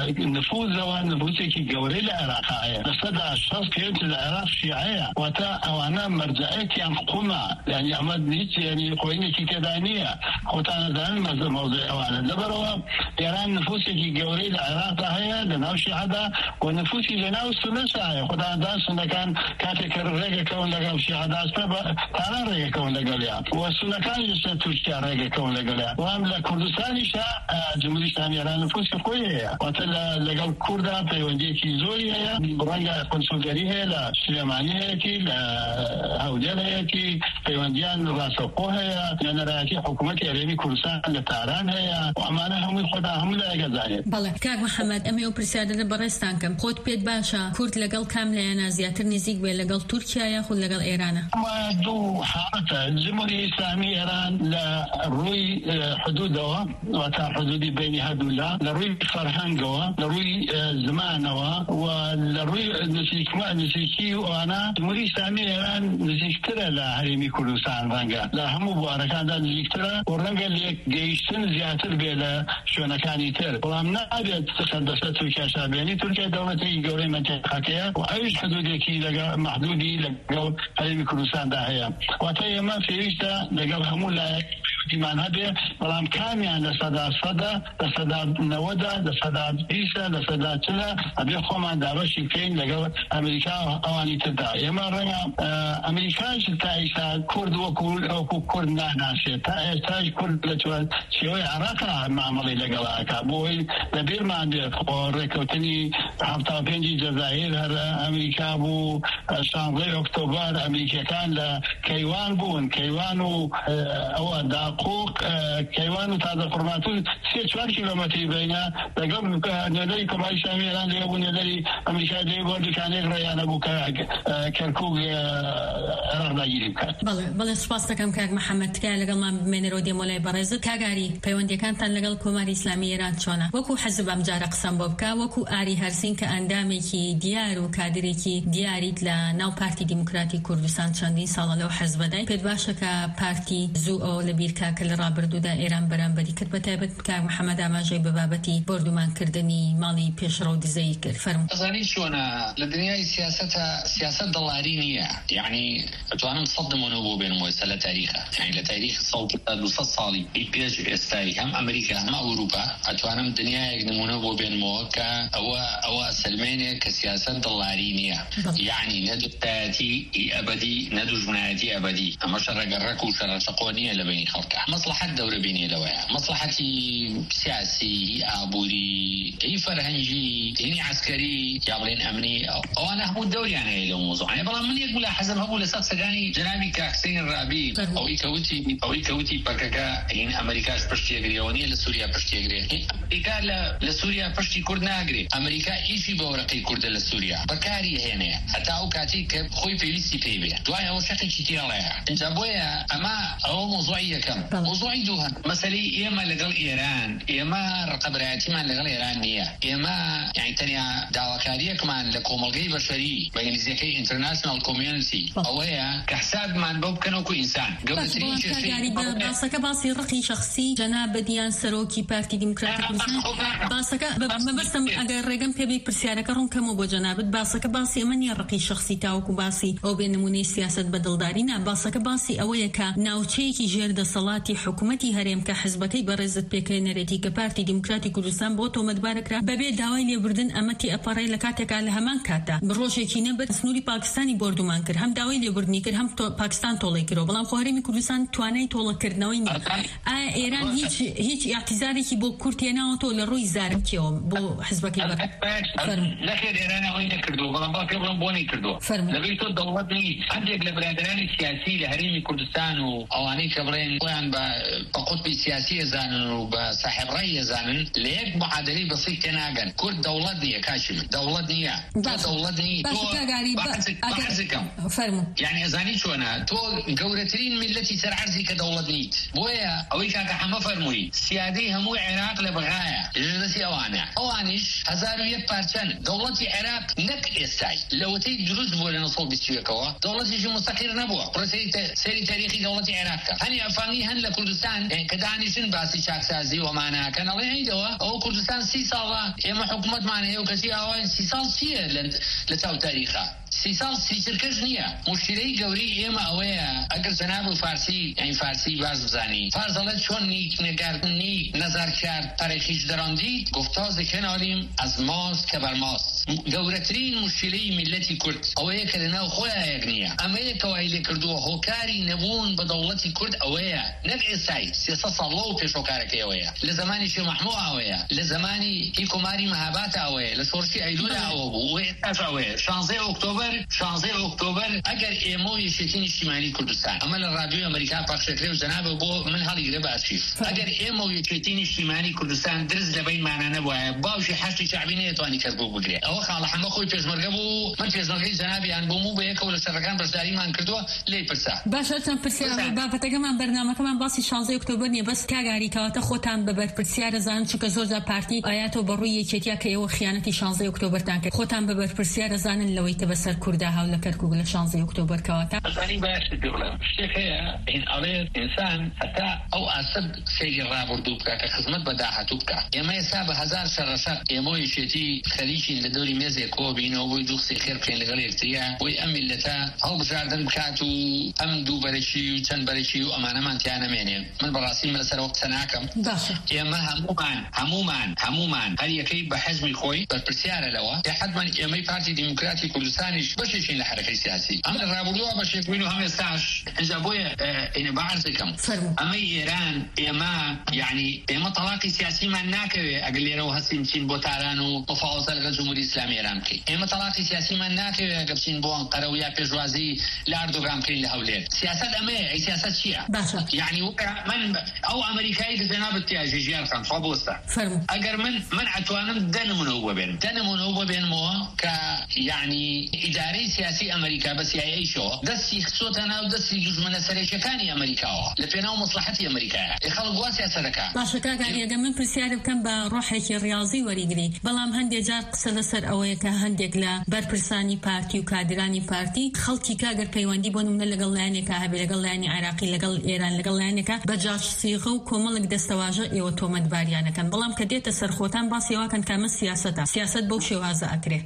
نفوذەوە نفوذێکی گەورەی لە عێراقا هەیە لە سەدا شەست پێنج لە عێراق شیعەیە واتە ئەوانە مەرجەعەتیان قومە یعنی ئەمە هیچ یعنی خۆینێکی تێدا نییە خۆتان نەزانن مەزە مەوزەی ئەوانە لەبەرەوە ئێران نفوذێکی گەورەی لە عێراقا هەیە لە ناو شیعەدا و نفوذی لە ناو سونەتا هەیە خۆتان دان سونەکان کاتێک کە ڕێگەکەون لەگەڵ شیعەدا تاران ڕێگەکەون لەگەڵیان و سونەکان لەسەر تورکیا ڕێگەکەون لەگەڵیان وام لە کوردستانیشە جمهوری ئیسلامی ئێران نفوذی خۆی هەیە واتە لەگەڵ کووردا پەیوەندیەکی زۆری هەیە ڕەنگە کۆنسولگەری هەیە لە سلێمانی هەیەکی لە هەولێر هەیەکی پەیوەندیان ڕاستەوخۆ هەیە نەرایەتی حکوومەتی هەرێمی کوردستان لە تاران هەیە و ئەمانە هەمووی خۆدا هەموو لایەکە زانێت. بەڵێ کاک محەممەد ئەمێ ئەو پرسیارە بەڕێستان کەم خۆت پێت باشە کورد لەگەڵ کام لایەنە زیاتر نزیک بێ لەگەڵ تورکیا یاخود لەگەڵ ئێرانە؟ ئەمە دوو حاڵەتە جمهوری ئیسلامی ئێران لە ڕووی حدودەوە واتە حدودی بینی هەردوولا لە ڕووی فەرهەنگەوە لە ڕووی زمانەوە و لە ڕووی نزیکمە نزیکی وانە جمهوری ئیسلامی ئێران نزیکترە لە هەرێمی کوردستان ڕەنگە لە هەموو بوارەکاندا نزیکترە و ڕەنگە لێک گەیشتن زیاتر بێ لە شوێنەکانی تر بەڵام نابێت سەردەسەر تورکیا شابێنی تورکیا دەوڵەتێکی گەورەی مەنتیقەکەیە و ئەویش حدودێکی لەگەڵ محدودی لەگەڵ هەرێمی کوردستاندا هەیە واتە ئێمە پێویستە لەگەڵ هەموو لایەک یەکجێتیمان هەبێ بەڵام کامیان لە سەدا سەدا لە سەدا نەوەدا لە سەدا بیستە لە سەدا چلە ئەبێ خۆمان دابەشی بکەین لەگەڵ ئەمریکا ئەوانی تردا ئێمە ڕەنگە ئەمریکاش تا ئێستا کورد وەکو وەکو کورد ناناسێت تا ئێستاش کورد لە شێوەی عێراقا مامەڵەی لەگەڵاکە بۆی لەبیرمان بێت خۆ ڕێکەوتنی هەفتا پێنجی جەزایر هەر ئەمریکا بوو شانزەی ئۆکتۆبەر ئەمریکیەکان لە کەیوان بوون کەیوان و ئەوە داقوق کەیوان و تازە قورماتوو سێ چوار کیلۆمەتری بینە لەگەڵ نێدەری کۆماری ئیسلامی ئێران لێ بوو نێدەری ئەمریکا لێ بۆ دوکانێک ڕێیانە بوو کە کەرکووک عێراق داگیری بکات. بەڵێ سوپاس دەکەم کاک محەممەد تکایە لەگەڵمان بمێنەرەوە دێمۆلای بەڕێزت کاگاری پەیوەندیەکانتان لەگەڵ کۆماری ئیسلامی ئێران چۆنە؟ وەکو حەزب ئەم جارە قسەم بۆ بکە وەکو ئاری هەرسین کە ئەندامێکی دیار و کادرێکی دیاریت لە ناو پارتی دیموکراتی کوردستان چەندین ساڵە لەو حەزبەدای پێت باشە کە پارتی زوو ئەو لە بیرکاکە لە ڕابردوودا ئێران بەرامبەری کرد بە تایبەت کاک محەممەد ئاماژەی بە بابەتی بردومانکردنی ماڵی پێشڕە و دزەی کرد. فەرموو. ئەزانی چۆنە لە دنیای سیاسەتە سیاسەت دڵاری نییە، یعنی ئەتوانم سەد نمونە بۆ بێنم وەسە لە تاریخە، یعنی لە تاریخ دووسەد ساڵی پێش ئێستای هەم ئەمریکا هەم ئەوروپا ئەتوانم دنیایەک نمونە بۆ بێنمەوە کە ئەوە ئەوە سلمێنێک کە سیاسەت دڵاری نییە، یعنی نەدوستایەتی ئەبەدی نەدوژمنایەتی ئەبەدی ئەمە شەڕەگەڕەک و شەڕەشەقۆ نییە لە بینی خەڵکە. مەسلحەت دەورە بینی لەوەیە، مەسلحەتی سیاسی ئابووری هی فەرهەنگی هینی عسکەری یا بڵێن ئەمنی ئەوانە هەموو دەوریان هەیە لەو مۆزوعانە. بەڵام من یەک بوو لە حەزم هەبوو لەسەر سەگانی جەنابی کاکسین ڕابی ئەوەی کەوتی ئەوەی کەوتی پەکەکە هین ئەمریکاش پشتێگرێەوە نیە لە سووریا پشتێگرێ. ئەمریکا لە سووریا پشتی کورد ناگرێ، ئەمریکا ئیشی بە وەرەقەی کوردە لە سووریا بەکاری هێنێ هەتا ئەو کاتی کە خۆی پێویستی پێی بێ، دوای ئەوە شەقێکی تێڵەیە. اینجا بۆیە ئەمە ئەوە مۆزوعی یەکەم. مۆزوعی دووهەم مەسەلەی ئێمە لەگەڵ ئێران، ئێمە ڕقەبەرایەتیمان لەگەڵ ئێران نییە، ئێمە یعنی تەنیا داواکاریەکمان لە کۆمەڵگەی بەشەری بە ئینگلیزیەکەی ئینتەرناشنال کۆمیونیتی ئەوەیە کە حسابمان بۆ بکەن وەکو ئینسان. گەورەترین باسەکە باسی ڕقی شەخسی جەناب بەدیان سەرۆکی پارتی دیموکراتی کوردستان باسەکە مەبەستم ئەگەر ڕێگەم پێ بێت پرسیارەکە ڕوونکەمەوە بۆ جەنابەت باسەکە باسی ئەمە نیە ڕقی شەخسی تاوەکو باسی ئەو بێ نمونەی سیاسەت بەدڵداری نا، باسەکە باسی ئەوەیە کە ناوچەیەکی ژێردەسەڵاتی حکوومەتی هەرێم کە حزبەکەی بەڕێزت پێکەنەرێتی کە پارتی دیموکراتی کوردستان بۆ تۆمەتبارەکرا بەبێ داوای لێبوردن ئەمەتی ئەپەڕێ لە کاتێکا لە هەمان کاتدا ڕۆژێکی نەبەت سنووری پاکستانی بردومان کرد، هەم داوای لێبوردنی کرد هەم پاکستان تۆڵی کردەوە، بەڵام خۆ هەرێمی کوردستان توانای تۆڵەکردنەوەی نیە. ئایا ئێران هیچ هیچ اعتیزارێکی بۆ کورد هێناوەتەوە لە ڕووی زارمکیەوە بۆ حزبەکەی نەخێر ئێران ئەوەی نەکردووە، بەڵام با پێ بڵم بۆ نەیکردووە. لەبەی تۆ دەوڵەت نیت هەندێک لە برادرانی سیاسی لە هەرێمی کوردستان و ئەوانەی کە بڵێن خۆیان بە قوتبی سیاسی ئەزانن و بە صاحب ڕەی ئەزانن لە یەک معادلەی بەسیط تێناگەن. کورد دەوڵەت نییە کاچی من، دەوڵەت نییە، تۆ دەوڵەت نیت، یعنی ئەزانی چۆنە تۆ گەورەترین میلەتی سەر عەرزی کە دەوڵەت نیت. بۆیە ئەوەی کاکە حەمە فەرمووی سیادەی هەموو عێراق لە بەغایە ژدەستی ئەوانە، ئەوانیش هەزار و یەک پارچەن. دەوڵەتی عێراق نەک ئێستای لەوەتەی دروست بووە لە نۆ بیست و یەکەوە دەوڵەتیشی مستەقیر نەبووە. پڕسەی سەری تاریخی دەوڵەتی عێراقکە هەنی ئەفامی هەن لە کوردستان کە دانیشن باسی چاکسازی وماناکەن ئەڵێ هەیدەوە ئەوە کوردستان سی ساڵە ئێمە حکوومەتمان هەیە و کەسی ئاوای سی ساڵ چییە لە چاو تاریخە؟ سی ساڵ سیترکەش نییە. مشکلەی گەوری ئێمە ئەوەیە ئەگەر جەناب و فارسی یعنی فارسی باز بزانی فارس دەڵێت چۆن نیک نگاردنی نەزار کرد تاریخیش دەڕاندید گفتاز کناریم از ماست کە بەر ماست. گەورەترین مشکلەی میلەتی کورد ئەوەیە کە لەناو خۆیان یەک نییە. ئەمەیە کەوای لێ کردووە هۆکاری نەبوون بە دەوڵەتی کورد ئەوەیە، نەک ئێستای سێسەد ساڵ لەو پێش هۆکارەکەی ئەوەیە، لە زمانی شێخ مەحموود ئەوەیە، لە زمانی هی کۆماری مەهاباد ئەوەیە، لە شۆڕشی ئەیلولا ئەوە بوو و ئێستاش ئەوەیە. شانزەی ئۆکتۆبەر شانزەی ئۆکتۆبەر ئەگەر ئێمە و یەکێتی نیشتیمانی کوردستان ئەمە لە ڕادیۆی ئەمریکا پاخشەکرێ و جەنابە بۆ من هەڵیگرە بە ئەرشیف ئەگەر ئێمە و یەکێتی نیشتیمانی کوردستان درز لە بینمانە نەبووایە باوشی حەشتی شەعبی نەیەتوانی کەس بۆ بگرێت. ئەوە خاڵە حەمە خۆی پێشمەرگە بوو، من پێشمەرگەی جەنابیان بۆم و بە یەکەوە لە شەڕەکان بەشداریمان کردووە لێی پرسا. باشە چەند پرسیار بابەتەکەمان بەرنامەکەمان باسی شانزەی ئۆکتۆبەر نیە، بەس کاگاری کەواتە خۆتان بە بەرپرسیارە زانن چونکە زۆر جار پارتی ئایا دەگەڕێتەوە بەڕووی یەکێتیا کە ئێوە خیانەتی شانزەی ئۆکتۆبەرتان کرد خۆتان بە بەرپرسیار دەزانن لەوەی کە بەسەر کووردا هاو لە کەرکووک لە شانزەی ئۆکتۆبەر کەواتە ئەزانی باش دەوڵەت شتێک هەیە ئین ئەڵێ ئینسان هەتا ئەو ئاسەد سەیری ڕابردوو بکە کە خزمەت بە داهاتوو بکە ئێمە ئێستا بە هەزار شەڕەشەر ئێمە یەکێتی خەریکی لە دەوری مێزێک کۆ بینەوە بۆی دوو قسەی خێر بکەین لەگەڵ یەکتریا بۆی ئەم میلەتە هەڵبژاردن بکات و ئەم دوو بەرەکی و چەند بەرەکی و ئەمانەمان تیانەمێنێ من بەڕاستی من لەسەر قسە ناکەم ئێمە هەمومان هەمومان هەمومان هەر یەکەی بە حەزمی خۆی بەرپرسیارە لەوە حتمما ئێمەی پارتی دیموکراتی کوردستانیش بەشێکین لە حرەکەی سیاسی ئەم لە ڕابردووە بەشێک بووین و هەم ئێستاش ئەجا بۆیە ئینە بەعرزێکم ئەمەی ئێران ئێمە یعنی ئێمە تەڵاقی سیاسیمان ناکەوێ ئەگەر لێرەوە هەستین بچین بۆ تاران و مفاوزە لەگەڵ جمهوری ئیسلامی ئێران بکەین ئێمە تەڵاقی سیاسیمان ناکەوێ ئەگەر بچین بۆ ئەنقەرە و یا پێشوازی لە ئەردۆغان بکەین لە هەولێر سیاسەت ئەمەیە ئەی سیاسەت چییە یعنی من ئەو ئەمریکایی کە جەنابەت تیاژی ژیان خان خوا بۆستە ئەگەر من من ئەتوانم دەنمونەوە ببێنم دەنمونەوە ببێنمەوە کە یعنی ئیدارەی سیاسی ئەمریکا بە سی آی ای شەوە دەستی خسۆتە ناو دەستی دوژمنە سەرێکیەکانی ئەمریکاوە لە پێناو مەسلحەتی ئەمریکایە خەڵک وا سیاسەتەکە باشە کاکان ئێگە من پرسیار بکەم بە ڕۆحێکی ڕیاضی وەریگری بەڵام هەندێک جار قسە لەسەر ئەوەیە کە هەندێک لە بەرپرسانی پارتی و کادرانی پارتی خەڵکی کاگەر پەیوەندی بۆ نمونە لەگەڵ لایەنێکە هەبێ لەگەڵ لایەنی عێراقی لەگەڵ ئێران لەگەڵ لایەنێکە بە جاشسیغە و کۆمەڵک دەستەواژە ئێوە تۆمەتباریانەکەن بەڵام کە دێتە سەرخۆتان باسی واکەن کامە سیاسەتە سیاست بەو شێوازە ئەکرێ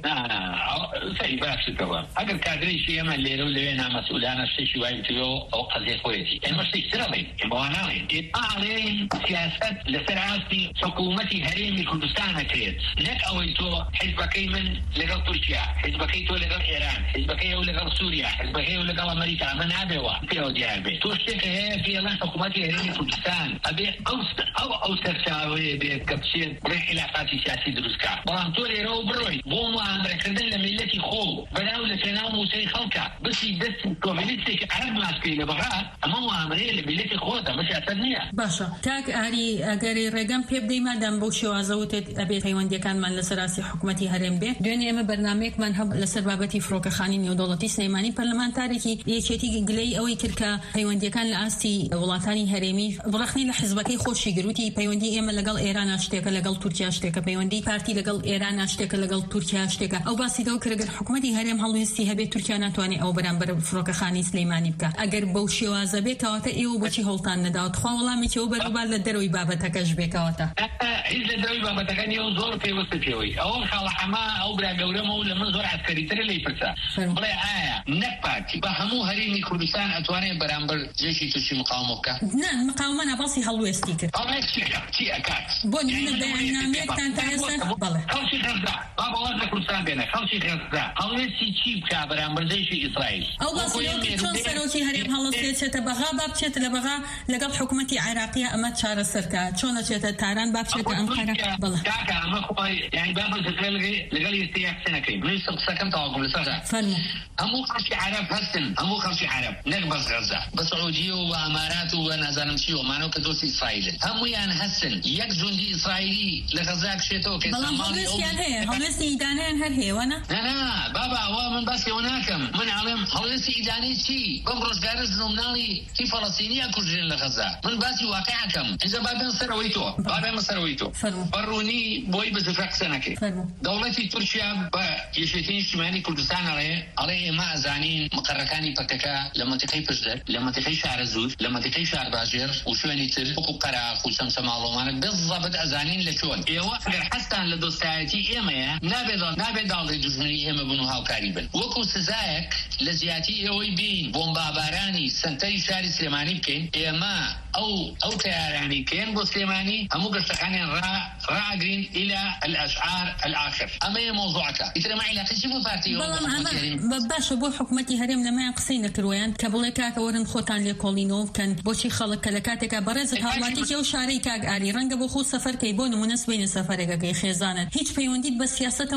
سەی باشتەوە ئەگەر کادرێکی ئێمە لێرە و لەوێ نامەسئولانە شتێکی وای تۆ ئەو قەزیە خۆیەتی ئێمە شتێکی ترەڵێن ئێمەوا ناڵێن ئاڵێن سیاست لەسەر ئاستی حکوومەتی هەرێمی کوردستان ئەکرێت نەک ئەوەی تۆ حیزبەکەی من لەگەڵ تورکیا حیزبەکەی تۆ لەگەڵ ئێران حیزبەکەی ئەو لەگەڵ سووریا حیزبەکەی ئەو لەگەڵ ئەمریکا ئەمە نابێەوە پێوە دیار بێت تۆ شتێک هەیە پێڵەن حکوومەتی هەرێمی کوردستان ئەبێ ئەو ئەو سەرچاوەیە بێت کە بچێت بڕێ خلافاتی سیاسی دروستکە بەڵام تۆ لێرەوە بڕۆی بۆ موامرەکردن لە میلەتی خۆ بەناو لە پێناو موسەی خەڵکە بسی دەست کۆمیلیستێکی عەرەب ماسکەی لە بەغا ئەمە موامرەیە لە میلەتی خۆتە بە سیاسەت نییە باشە کاک ئاری ئەگەری ڕێگەم پێ بدەی مادام بەو شێوازەوتێت ئەبێت پەیوەندیەکانمان لەسەر ئاستی حکوومەتی هەرێم بێت دوێنێ ئێمە بەرنامەیەکمان هەب لەسەر بابەتی فڕۆکەخانی نێودەوڵەتی سلەیمانی پەرلەمانتارێکی یەکێتی گلەی ئەوەی کرد کە پەیوەندیەکان لە ئاستی وڵاتانی هەرێمی بڕەخنی لە حیزبەکەی خۆشی گروتی پەیوەندی ئێمە لەگەڵ ئێران شتێکە لەگەڵ تورکیا شتێکە پەیوەندی پارتی لەگەڵ ئێران شتێکە لەگەڵ تورکیا شتێکە ئەو باسی دەو کردگەر حکوومەتی هەرێم هەڵوێستی هەبێت تورکیا ناتوانێت ئەو بەرامبەر فڕۆکەخانی سلەیمانی بکە ئەگەر بەو شێوازە بێت کەواتە ئێوە بۆچی هەوڵتان نەداوت خوا وەڵامێکی ئەو بەرەبار لە دەرەوەی بابەتەکەش بێکەوەتە هیچ لە دەرەوەی بابەتەکانی ئەو زۆر پێوەستە پێوەی ئەوە خاڵە حەما ئەو برا گەورەمە و لە من زۆر عسکەریترە لێی پرسا بڵێ ئایا نەک پارتی بە هەموو هەرێمی کوردستان ئەتوانێت بەرامبەر جێشی تووشی مقاومە بکە نه مقاومە نەباسی هەڵوێستی کرد چی ئەکات بۆ نمونە بەیاننامەیەکتان تا ئێستا بەڵێ خەڵکی غەزا با بەڵات لە کوردستان بێنە خەڵکی غەزا هەڵوێستی چی بکا بەرامبەر جێشی ئیسرائیل ئەو باسی چۆن سەرۆکی هەرێم هەڵەستێتێتە بەغا با بچێتە لە بەغا لەگەڵ حکوومەتی عێراقیە ئەمە چارەسەرکە چۆنە چێتە تاران با بچێتە ئەنقەرە بڵێ کاکە ئەمە خۆی یعنی با بەزەکرێ لەگەڵ یەکتریا قسەنەکەین من قسەکەم تەواو لەسەردا هەموو خەڵکی عەرەب هەستن هەموو خەڵکی عەرەب نەک بەس غەزا بە سعودیە و ئەمارات و نازانم چی و مانەوە کە دۆستی ئیسرائیلن هەموویان هەستن یەک جوندی ئیسرائیلی لە غەزا کشێتەوە کە بەڵام هەڵوێستیان هەیە هەڵوێستی ئیدانەیان هەر هەیەوە نا نا بابا ئەوە من باسیەوە ناکەم من ئەڵێم هەڵوێستی ئیدانەی چی بەم ڕۆژگارە ژنۆمناڵی تی فەڵەستینیە کوژرێن لە غەزا من باسی واقعەکەم ئینجا با بێن سەرەوەی تۆ با بێمە سەرەوەی تۆ بەڕوونی بۆی بەجفە قسە نەکەی دەوڵەتی تورکیا بە یەکێتی نیشتیمانی کوردستان ئەڵێ ئەڵێ ئێمە ئەزانین مقەرەکانی پەکەکە لە مەنتیقەی پشدەر لە مەنتیقەی شارە زوور لە مەنتیقەی شارباژێر و شوێنی تر وەکو قەراق و شەمسە ماڵۆمانە بێزەبەت ئەزانین لە چۆن ئێوە ئەگەر حەستان لە دۆستایەتی ئێمەیە نابێت نابێت داڵی دوژمنی ئێمە بن و هاوکاری بن وەکو سزایەک لە زیاتی ئێوەی بین بۆمبابارانی سنتەری شاری سلێمانی بکەین ئێمە ئەو ئەو تیارانی کێن بۆ سلێمانی هەموو گەشتەکانیان ڕاگرین إلى الأشعار الآخر أما موضوعك إذا ما علاقة شو بفاتي بلام أما بباش بو حكومتي هرم لما يقصين كرويان كبلكاك ورن خوتان لكولينوف كان بوشي خلق كلكاتك برز هاواتي جو شاريكاك آري رنگ بو خو سفر كيبون مناسبين سفرك كي خزانة هيج بيونديت بس سياسته ونيا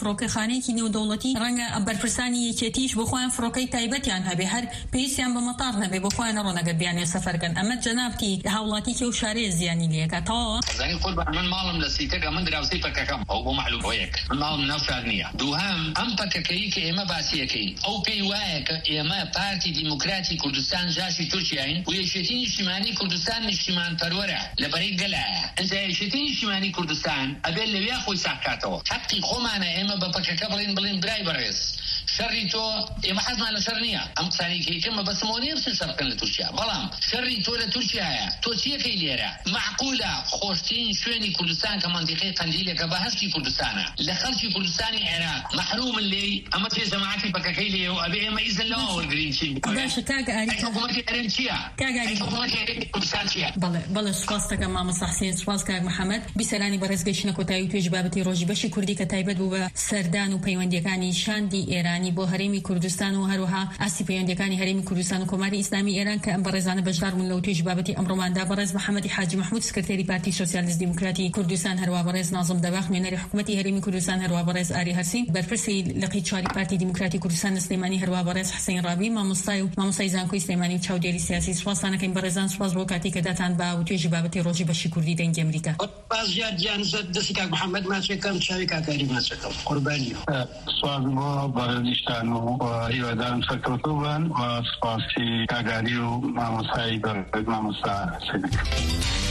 فڕۆکەخانەیەکی نێودەوڵەتی ڕەنگە بەرپرسانی یەکێتیش بۆ خۆیان فڕۆکەی تایبەتیان هەبێ هەر پێویستیان بە مەتار نەبێ بۆ خۆیان ڕۆنەگەر بیانێ سەفەرکەن ئەمە جەنابتی هاوڵاتیکە و شارەیە زیانی لێکە تەواوە زانی قوربان من ماڵم لە سیتەکە من دراوسی پەکەکەم ئەو بۆ معلوم بۆ یەک من ماڵم ناو شار نییە دووهەم ئەم پەکەکەی کە ئێمە باسیەکەی ئەو پێی وایە کە ئێمە پارتی دیموکراتی کوردستان ژاشی تورکیاین و یەکێتی نیشتیمانی کوردستان نیشتیمان پەروەرە لەبەرەی گەلایە ئەنجا یەکێتی نیشتیمانی کوردستان ئەبێت لەوێ خۆی ساکاتەوە حەقی خۆمانە ئێمە بە پەکەکە بڵێن بڵێن برای بەڕێز شەڕی تۆ ئێمە حەزمان لە شەڕ نییە ئەم قسانی کەیکەمە بەسمەوە نیە بچن شەڕ بکەن لە تورکیا بەڵام شەڕی تۆ لە تورکیایە تۆ چیەکەی لێرە معقولە خۆشترین شوێنی کوردستان کە مەنتیقەی قەندیلێکە بە هەشتی کوردستانە لە خەڵکی کوردستانی عێراق محرومن لێی ئەمە پێ جەماعەتی پەکەکەی لێ و ئەبێ ئێمە ئیزن لەوە وەرگرین چی باشە کاک ئاری حکوومەتی هەرێم چییە کاک حکوومەتی هەرێمی کوردستان چییە بەڵێ بەڵێ سوپاس دەکەم مامۆستا حسێن سوپاس کاک محەممەد بیسەرانی بەڕێزگەیشتنە کۆتایی توێژ بابەتی ڕۆژی بەشی کوردی کە تایبەت بوو بە سەردان و پەیوەندیەکانی شاندی ئێرانی بۆ هەرێمی کوردستان و هەروەها ئاسی پەیوەندیەکانی هەرێمی کوردستان و کۆماری ئیسلامی ئێران کە ئەم بەڕێزانە بەشدار بوون لەو توێژ بابەتی ئەمڕۆماندا بەڕێز محەممەدی حاجی محمود سکرتێری پارتی سۆسیالیست دیموکراتی کوردستان هەروە بەڕێز نازم دەباخ نوێنەری حکوومەتی هەرێمی کوردستان هەروە بەڕێز ئاری هەرسین بەرپرسی لقی چواری پارتی دیموکراتی کوردستان سلێمانی هەروە بەڕێز حسین ڕابی مامۆستای و مامۆستای زانکۆی سلێمانی و چاودێری سیاسی سوپاسانەکەین بەڕێزان سوپاس بۆ کاتی کە داتان با و توێژی بابەتی ڕۆژی بەشی کوردی دەنگی ئەمریکا باز زیاد گیان زەد دەستی کاک محەممەد ماچەکەم چاوی کاکاری ماچەکەم قوربانی سوال بۆ بەڕێنیشتان و هیوادارم سەرکەوتوو بن و سپاسی کاگاری و مامۆستای بەڕێز مامۆستا حسێنەکە